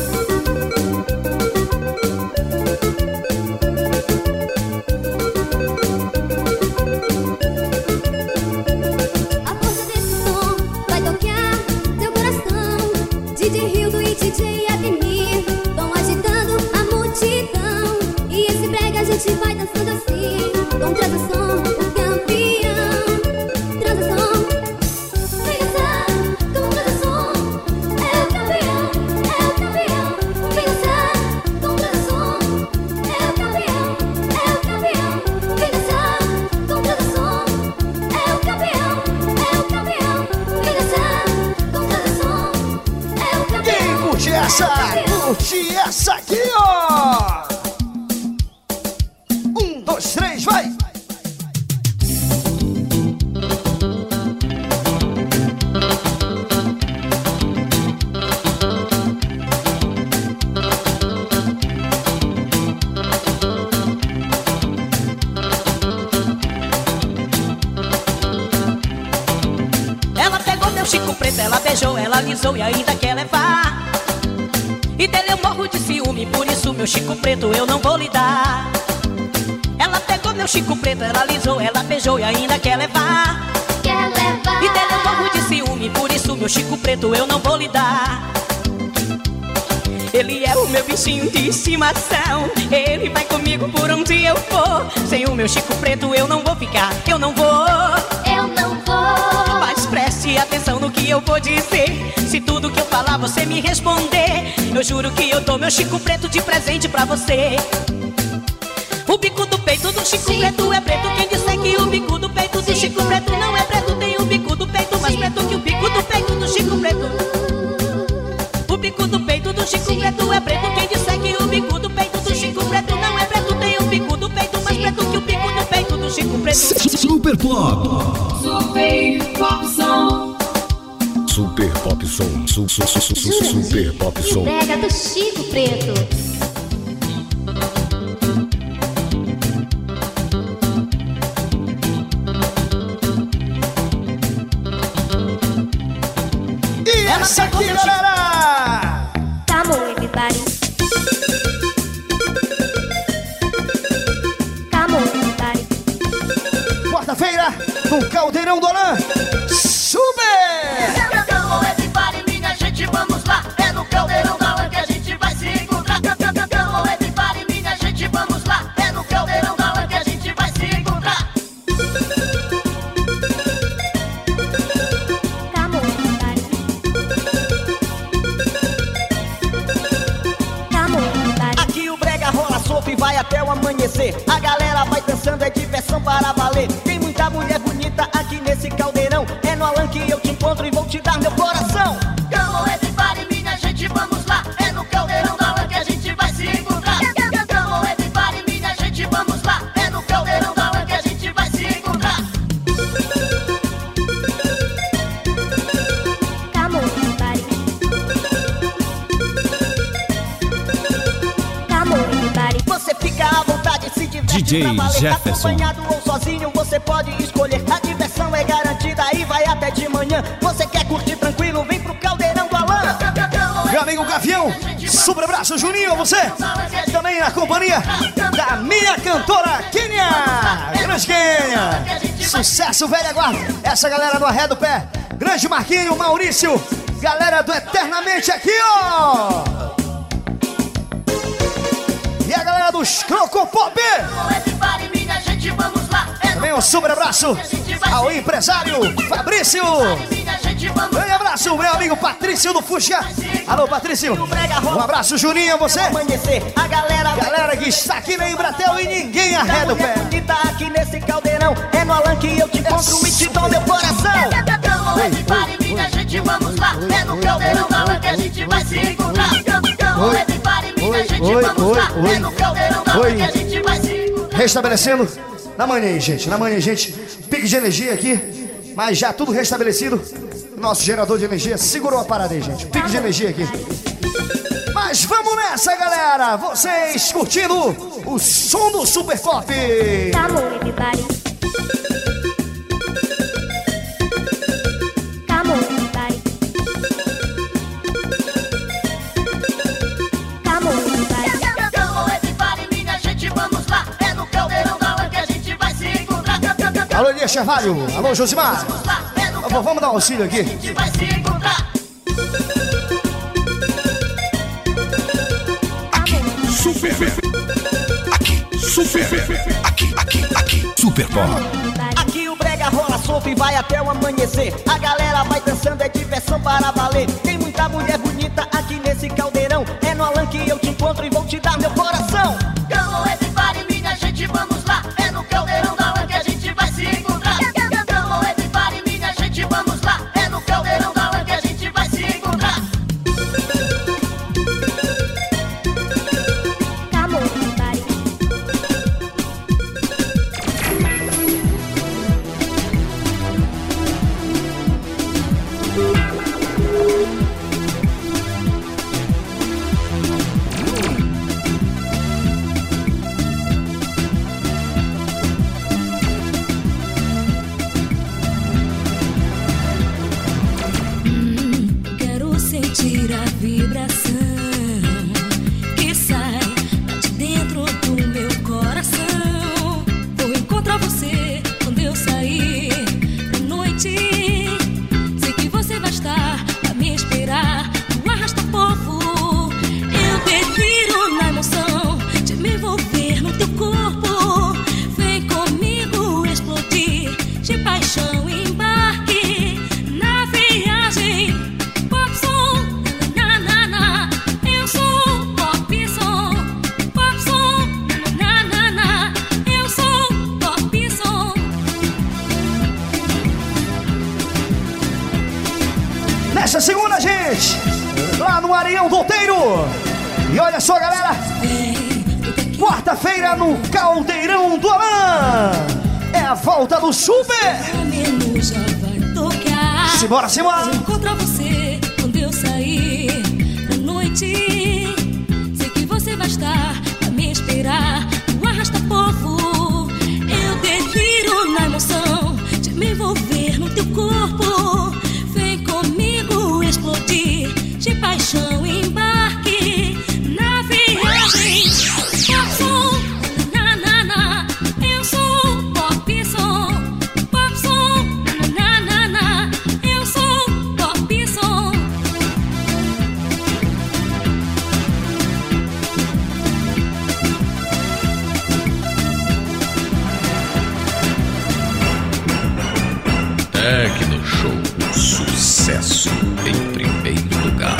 [SPEAKER 5] A força desse som vai tocar teu coração. D J Hildo e D J Ademir vão agitando a multidão. E esse brega a gente vai dançando assim. Com Transação, o campeão. Transação, vem dançar com Transação. É o campeão, é o campeão. Vem dançar com Transação. É o campeão, é o campeão. Vem dançar com Transação. É o campeão, é o
[SPEAKER 6] curtir essa aqui, ó. Um, dois, três, vai.
[SPEAKER 8] Chico preto, ela beijou, ela alisou e ainda quer levar. E dele eu morro de ciúme, por isso meu Chico preto eu não vou lhe dar. Ela pegou meu Chico preto, ela alisou, ela beijou e ainda quer levar.
[SPEAKER 16] Quer levar.
[SPEAKER 8] E dele eu morro de ciúme, por isso meu Chico preto eu não vou lhe dar. Ele é o meu bichinho de estimação, ele vai comigo por onde eu for. Sem o meu Chico preto eu não vou ficar, eu não vou.
[SPEAKER 16] Eu não vou.
[SPEAKER 8] Mas preste atenção no que eu vou dizer. Se tudo que eu falar você me responder, eu juro que eu dou meu Chico preto de presente pra você. O bico do peito do Chico Sim. preto é preto. Quem disser que o bico do peito do Sim. Chico preto não é preto, tem o bico do peito mais Sim. preto que o bico do peito do Chico preto. O bico do peito do Chico Sim. preto é preto. Quem disser que o bico do peito do Chico preto não é preto, tem o bico do peito mais preto que o bico do peito do Chico preto.
[SPEAKER 13] Super Pop.
[SPEAKER 9] Super Pop Som.
[SPEAKER 1] Super Pop Som. Su, su, su, su, su, super Pop Som.
[SPEAKER 16] Pega do Chico preto.
[SPEAKER 6] E essa aqui, galera!
[SPEAKER 16] Come on, everybody. Come on, everybody.
[SPEAKER 6] Quarta-feira, com Caldeirão do Alain. Super!
[SPEAKER 7] Come on, everybody, minha gente, vamos lá. É no Caldeirão do Alain que a gente vai se encontrar. Come on, everybody, minha gente, vamos lá. É no Caldeirão do Alain que a gente vai se encontrar.
[SPEAKER 16] Come on, everybody. Come on, everybody.
[SPEAKER 7] Aqui o brega rola solto e vai até o amanhecer. A galera vai dançando, é diversão para valer. Tem muita mulher bonita aqui nesse caldeirão. É no Alain que eu te encontro e vou te dar meu coração. Come on, everybody, minha gente, vamos lá. É no Caldeirão do Alain que a gente vai se encontrar. Come on, everybody, minha gente, vamos lá. É no Caldeirão do Alain que a gente vai se encontrar.
[SPEAKER 16] Come on, everybody. Come on, everybody.
[SPEAKER 7] Você fica à vontade, se diverte
[SPEAKER 13] D J
[SPEAKER 7] pra valer.
[SPEAKER 13] Jefferson.
[SPEAKER 7] Acompanhado ou sozinho, você pode escolher. A diversão é garantida e vai até de manhã. Você quer curtir tranquilo, vem pro Caldeirão do Alain.
[SPEAKER 6] Meu amigo Gavião, super abraço, Juninho, você. Também na companhia da minha cantora Kênia. Grande Kênia. Sucesso, velha guarda. Essa galera do Arré do Pé. Grande Marquinho, Maurício. Galera do Eternamente aqui, ó. E a galera dos Crocopop. Também um super abraço ao empresário Fabrício. Grande abraço, meu amigo Patrício do Fusca. Alô, Patrício. Um abraço, Juninho, você.
[SPEAKER 7] A galera,
[SPEAKER 6] galera que está aqui na Embratel e ninguém arreda o pé.
[SPEAKER 7] Bonita aqui nesse caldeirão. É no Alain que eu te encontro e te dou meu coração. Everybody, minha gente, vamos lá. É no Caldeirão do Alain que a gente vai se encontrar. Everybody, minha gente, vamos lá. É no Caldeirão do Alain que a gente vai se encontrar.
[SPEAKER 6] Restabelecendo na manhã aí, gente. Na manhã, gente. Pique de energia aqui. Mas já tudo restabelecido. Nosso gerador de energia segurou a parada aí, gente. Pique de energia aqui. Mas vamos nessa, galera. Vocês curtindo o som do Super Pop.
[SPEAKER 16] Come on, everybody. Come on, everybody. Come on, everybody.
[SPEAKER 7] Come on, everybody, minha gente, vamos lá. É no Caldeirão do Alain que a gente vai se encontrar.
[SPEAKER 6] Alô, Elias Carvalho. Alô, Josimar. Vamos dar um auxílio aqui.
[SPEAKER 7] A gente vai se encontrar.
[SPEAKER 13] Aqui, super. Aqui, super. Aqui, aqui, aqui, Super Pop.
[SPEAKER 7] Aqui o brega rola solto e vai até o amanhecer. A galera vai dançando, é diversão para valer. Tem muita mulher bonita aqui nesse caldeirão. É no Alain que eu te encontro e vou te dar meu coração. Come on, everybody, minha gente, vamos lá. É no Caldeirão do Alain que a gente vai se encontrar. Come on, everybody, minha gente, vamos lá. É no Caldeirão do Alain que a gente vai se encontrar.
[SPEAKER 12] Sentir a vibração que sai de dentro do meu coração. Vou encontrar você quando eu sair à noite. Sei que você vai estar a me esperar no arrasta-povo. Eu deliro na emoção de me envolver no teu corpo. Vem comigo explodir de paixão e embarque na viagem. Pop som, na na na, eu sou pop som. Pop som, na na na, eu sou pop som.
[SPEAKER 6] Nessa segunda, gente, lá no Areião do Outeiro. E olha só, galera, quarta-feira no Caldeirão do Alain é a volta do Super. Simbora, simbora.
[SPEAKER 12] Vou encontrar você quando eu sair à noite. Sei que você vai estar a me esperar no arrasta-povo. Eu deliro na emoção de me envolver no teu corpo. Vem comigo explodir de paixão e embarque na viagem. Pop som, na na na, eu sou pop som. Pop som, na na na, eu sou pop som.
[SPEAKER 17] Tecno Show, sucesso em primeiro lugar.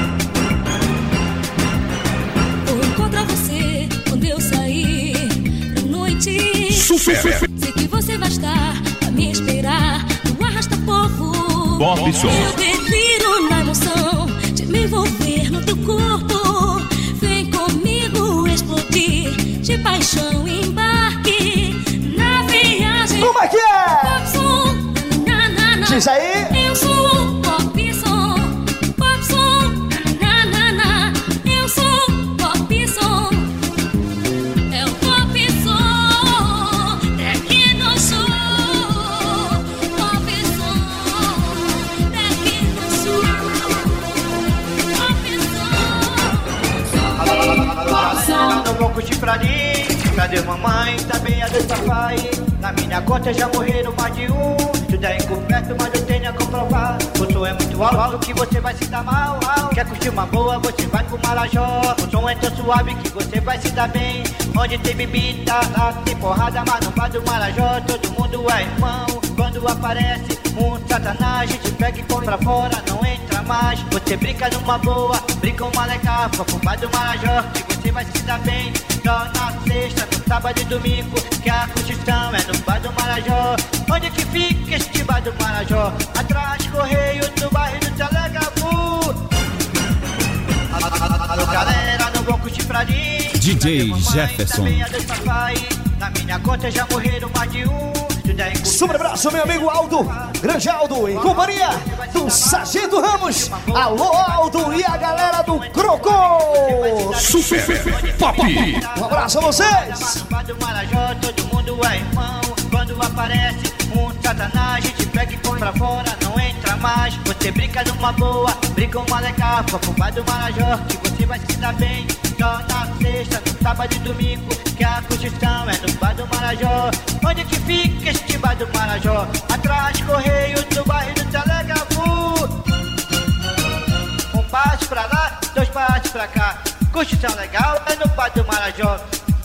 [SPEAKER 12] Vou encontrar você quando eu sair à noite.
[SPEAKER 13] Super.
[SPEAKER 12] Sei que você vai estar a me esperar no arrasta-povo.
[SPEAKER 13] Pop som.
[SPEAKER 12] Eu deliro na emoção de me envolver no teu corpo. Vem comigo explodir de paixão e embarque na viagem.
[SPEAKER 6] Como é que é?
[SPEAKER 12] Pop som, na na na.
[SPEAKER 6] Diz aí.
[SPEAKER 12] Eu sou pop som. Pop som, na na na. Eu sou pop som. É o pop som. É que não sou pop som. É que não sou pop som.
[SPEAKER 18] Não vou curtir pra mim. Cadê mamãe? Tá bem a do papai. Na minha conta já morreram mais de um. Tudo é encoberto, mas eu tenho a comprovar. O som é muito alto que você vai se dar mal. Quer curtir uma boa, você vai pro Marajó. O som é tão suave que você vai se dar bem. Onde tem bebida, lá tem porrada. Mas no bar do Marajó todo mundo é irmão. Quando aparece um satanás, a gente pega e põe pra fora, não entra mais. Você brinca numa boa, brinca uma legal. Vou pro bar do Marajó que você vai se dar bem. Só na sexta, no sábado e domingo, que a curtição é no bar do Marajó. Onde que fica este bar do Marajó? Atrás Correio, no bairro do Telegabu. Alô galera, não vou curtir pra mim.
[SPEAKER 1] D J Jefferson.
[SPEAKER 18] Na minha conta já morreram mais de um.
[SPEAKER 6] Sobre abraço, meu amigo Aldo, grande Aldo, em companhia do Sargento Ramos. Alô, Aldo e a galera do Crocô.
[SPEAKER 13] Super Pop.
[SPEAKER 6] Um abraço a vocês.
[SPEAKER 18] Todo mundo é irmão. Quando aparece um satanás, a gente pega e põe pra fora, não entra mais. Você brinca numa boa, brinca uma legal. Vou pro bar do Marajó que você vai se dar bem. Só na sexta, no sábado e domingo, que a curtição é no bar do Marajó. Onde que fica este bar do Marajó? Atrás Correio, no bairro do Telegabu. Um passo pra lá, dois passos pra cá. Curtição legal é no bar do Marajó.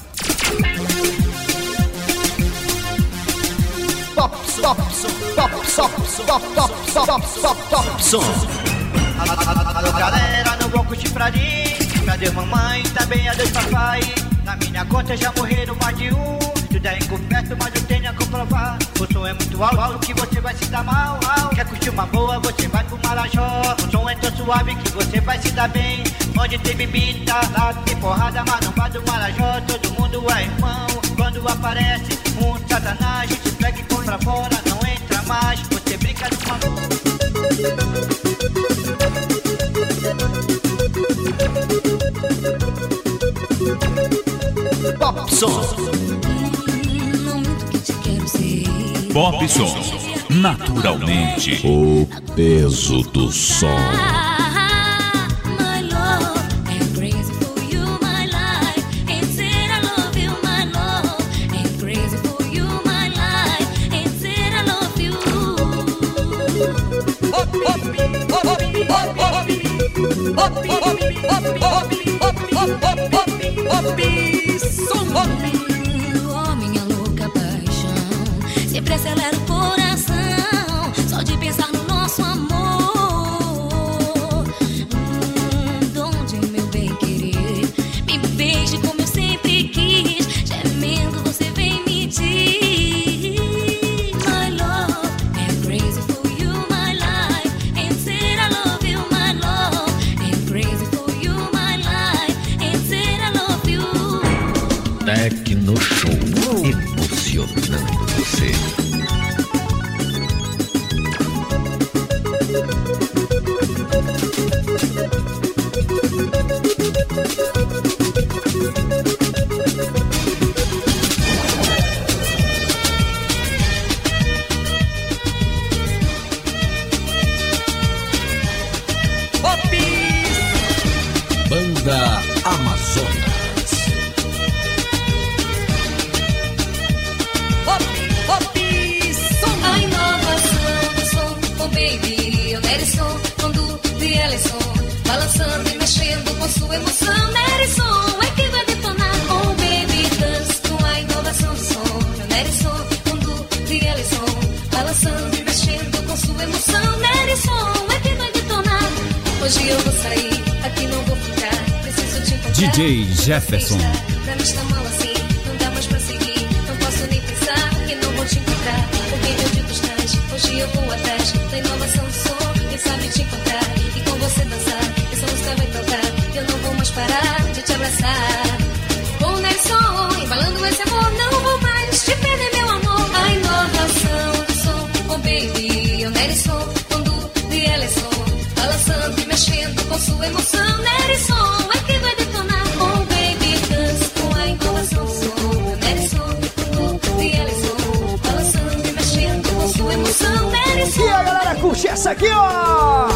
[SPEAKER 6] Pop, pop, pop, pop, pop, pop, pop, pop, pop, som.
[SPEAKER 18] Alô galera, não vou curtir pra mim. Cadê mamãe? Tá bem a do papai. Na minha conta já morreram mais de um. Tudo é encoberto, mas eu tenho a comprovar. O som é muito alto que você vai se dar mal. Quer curtir uma boa, você vai pro Marajó. O som é tão suave que você vai se dar bem. Onde tem bebida, lá tem porrada. Mas no bar do Marajó todo mundo é irmão. Quando aparece um satanás, a gente pega e põe pra fora, não entra mais. Você brinca numa
[SPEAKER 6] Pop som.
[SPEAKER 13] Pop som. Naturalmente.
[SPEAKER 1] O peso do som.
[SPEAKER 12] Oh, minha louca paixão, sempre acelera o coração, só de pensar no nosso amor. Hum, donde meu bem querer, me beije como eu sempre quis, gemendo você vem me diz, my love, I'm crazy for you, my life, and said I love you, my love, I'm crazy for you, my life, and said I love you.
[SPEAKER 17] Tecno Show, emocionando você.
[SPEAKER 1] Banda Amazonas.
[SPEAKER 12] A inovação do som, oh baby, o Nerisson, quando de Ellison, balançando e mexendo com sua emoção, Nerisson é que vai detonar, oh baby, dance com a inovação do som, o Nerisson, quando de Ellison, balançando e mexendo com sua emoção, Nerisson é que vai detonar. Hoje eu vou sair, aqui não vou ficar, preciso te encontrar.
[SPEAKER 1] D J Jefferson.
[SPEAKER 12] Pra mim está mal assim, não dá mais pra seguir, não posso nem pensar que não vou te encontrar. Porque meu dito estás, hoje eu vou atrás da inovação do som, quem sabe te encontrar e com você dançar. Essa música vai tocar, eu não vou mais parar de te abraçar. Com o Nelson, embalando esse amor, não vou mais te perder, meu amor. A inovação do som, oh baby, o Nelson, quando de Ellison, balançando e mexendo com sua emoção, Nelson é que vai detonar. Oh baby, dance com a inovação do som, Nelson, quando de Ellison, balançando e mexendo com sua emoção, Nelson.
[SPEAKER 6] E a galera curte essa aqui, ó!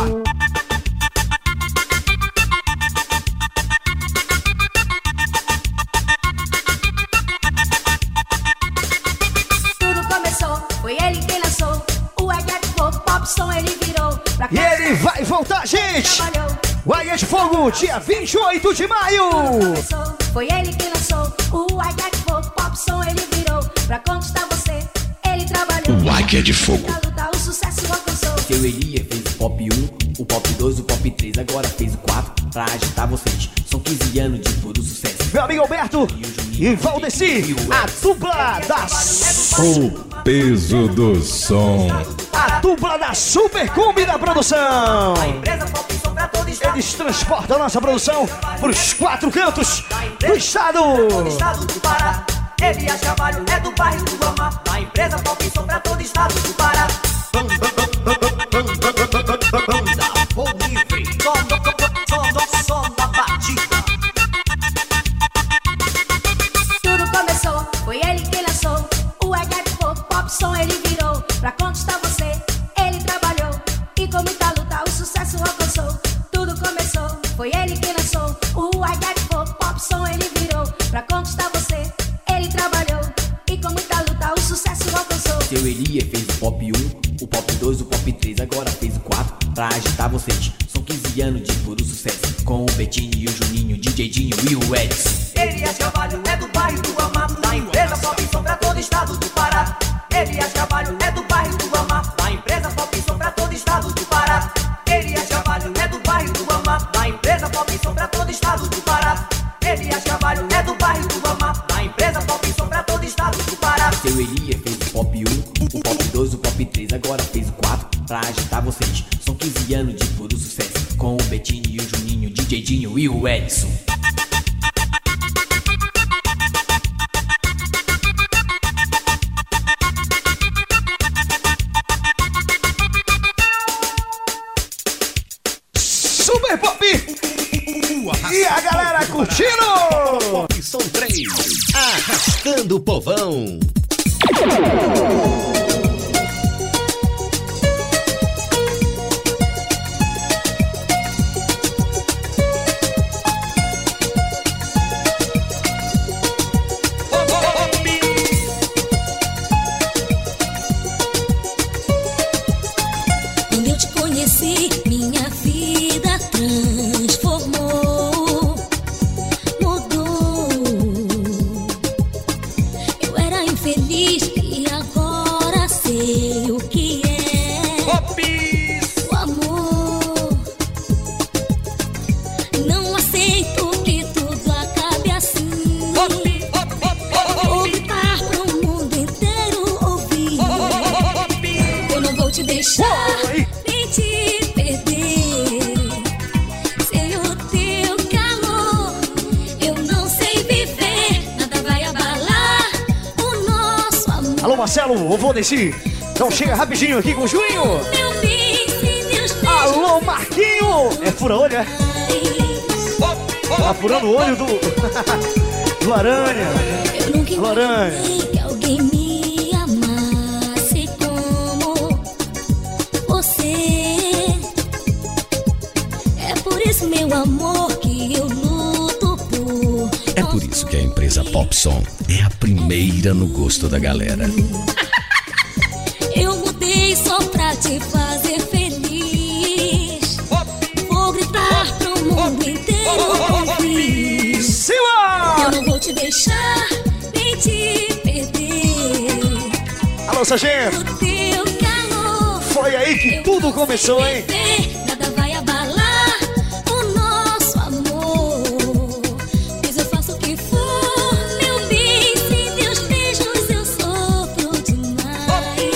[SPEAKER 5] Tudo começou, foi ele quem lançou o I Get Pop, Pop Som ele virou. Pra
[SPEAKER 6] E ele vai voltar, gente! O Águia de Fogo, dia vinte e oito de maio!
[SPEAKER 5] Começou, foi ele quem lançou o I Get Pop, Pop Som ele virou. Pra conquistar você, ele trabalhou.
[SPEAKER 13] O Águia de Fogo.
[SPEAKER 5] Pra lutar, o sucesso alcançou.
[SPEAKER 15] Seu Elia fez o pop um, o pop dois, o pop três, agora fez o quatro pra agitar vocês. São quinze anos de puro sucesso.
[SPEAKER 6] Meu amigo Alberto e Valdeci, a dupla da...
[SPEAKER 1] O peso do som.
[SPEAKER 6] A dupla da Super Combi da produção. Eles transportam a nossa produção pros quatro cantos do estado.
[SPEAKER 7] Estado do Pará. Elias Carvalho é do bairro do Guamá. Da empresa Pop Som pra todo estado do Pará. Banda Vou Livre. Som, som, som da batida.
[SPEAKER 5] Tudo começou, foi ele quem lançou o I Get Pop, Pop Som ele virou. Pra conquistar você, ele trabalhou e com muita luta o sucesso alcançou. Tudo começou, foi ele quem lançou o I Get Pop, Pop Som ele virou. Pra conquistar você, ele trabalhou e com muita luta o sucesso alcançou.
[SPEAKER 15] Seu Elia fez o pop um, o pop dois, o pop três, agora fez o quatro pra agitar vocês. São quinze anos de puro sucesso, com o Betinho e o Juninho, D J Dinho e o Edson.
[SPEAKER 7] Elias Carvalho é do bairro do Guamá. Da empresa Pop Som pra todo estado do Pará. Elias Carvalho é do bairro do Guamá. Da empresa Pop Som pra todo estado do Pará. Elias Carvalho é do bairro do Guamá. Da empresa Pop Som pra todo estado do Pará. Elias Carvalho é do bairro do Guamá. Da empresa Pop Som pra todo estado do Pará.
[SPEAKER 15] Seu Elia fez o pop um, o pop dois, o pop três, agora fez o quatro pra agitar vocês. São quinze anos de puro sucesso, com o Betinho e o Juninho, D J Dinho e o Edson.
[SPEAKER 6] Super Pop! E a galera curtindo!
[SPEAKER 19] São três, arrastando o povão.
[SPEAKER 12] Quando eu te conheci, minha vida transformou. deixar, nem te perder. Sem o teu calor, eu não sei viver. Nada vai abalar o nosso amor.
[SPEAKER 6] Alô, Marcelo, eu vou descer. Então chega rapidinho aqui com o Juninho.
[SPEAKER 12] Meu bem, sem Deus beijos.
[SPEAKER 6] Alô, Marquinho. É fura-olho, é? Tá furando o olho do... do Aranha.
[SPEAKER 12] Eu nunca
[SPEAKER 6] Alô, Aranha.
[SPEAKER 12] imaginei que alguém me amasse como você. É por isso, meu amor, que eu luto por...
[SPEAKER 19] É por isso que a empresa Popson é a primeira no gosto da galera.
[SPEAKER 12] Eu mudei só pra te fazer feliz. Vou gritar pro mundo inteiro ouvir.
[SPEAKER 6] Sila!
[SPEAKER 12] Eu não vou te deixar, nem te perder.
[SPEAKER 6] Alô, sargento.
[SPEAKER 12] O teu calor,
[SPEAKER 6] foi aí que tudo começou, hein?
[SPEAKER 12] nada vai abalar o nosso amor. Pois eu faço o que for, meu bem. Sem teus beijos eu sofro demais.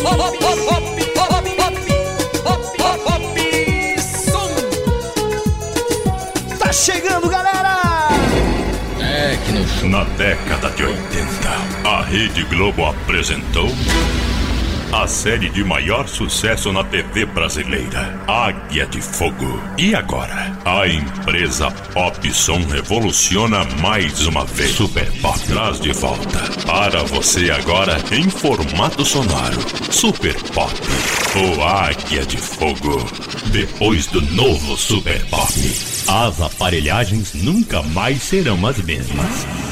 [SPEAKER 6] Tá chegando, galera!
[SPEAKER 10] Tecno. Na década de oitenta, a Rede Globo apresentou a série de maior sucesso na T V brasileira, Águia de Fogo. E agora, a empresa Popson revoluciona mais uma vez. Super Pop traz de volta para você agora em formato sonoro. Super Pop, o Águia de Fogo. Depois do novo Super Pop, as aparelhagens nunca mais serão as mesmas.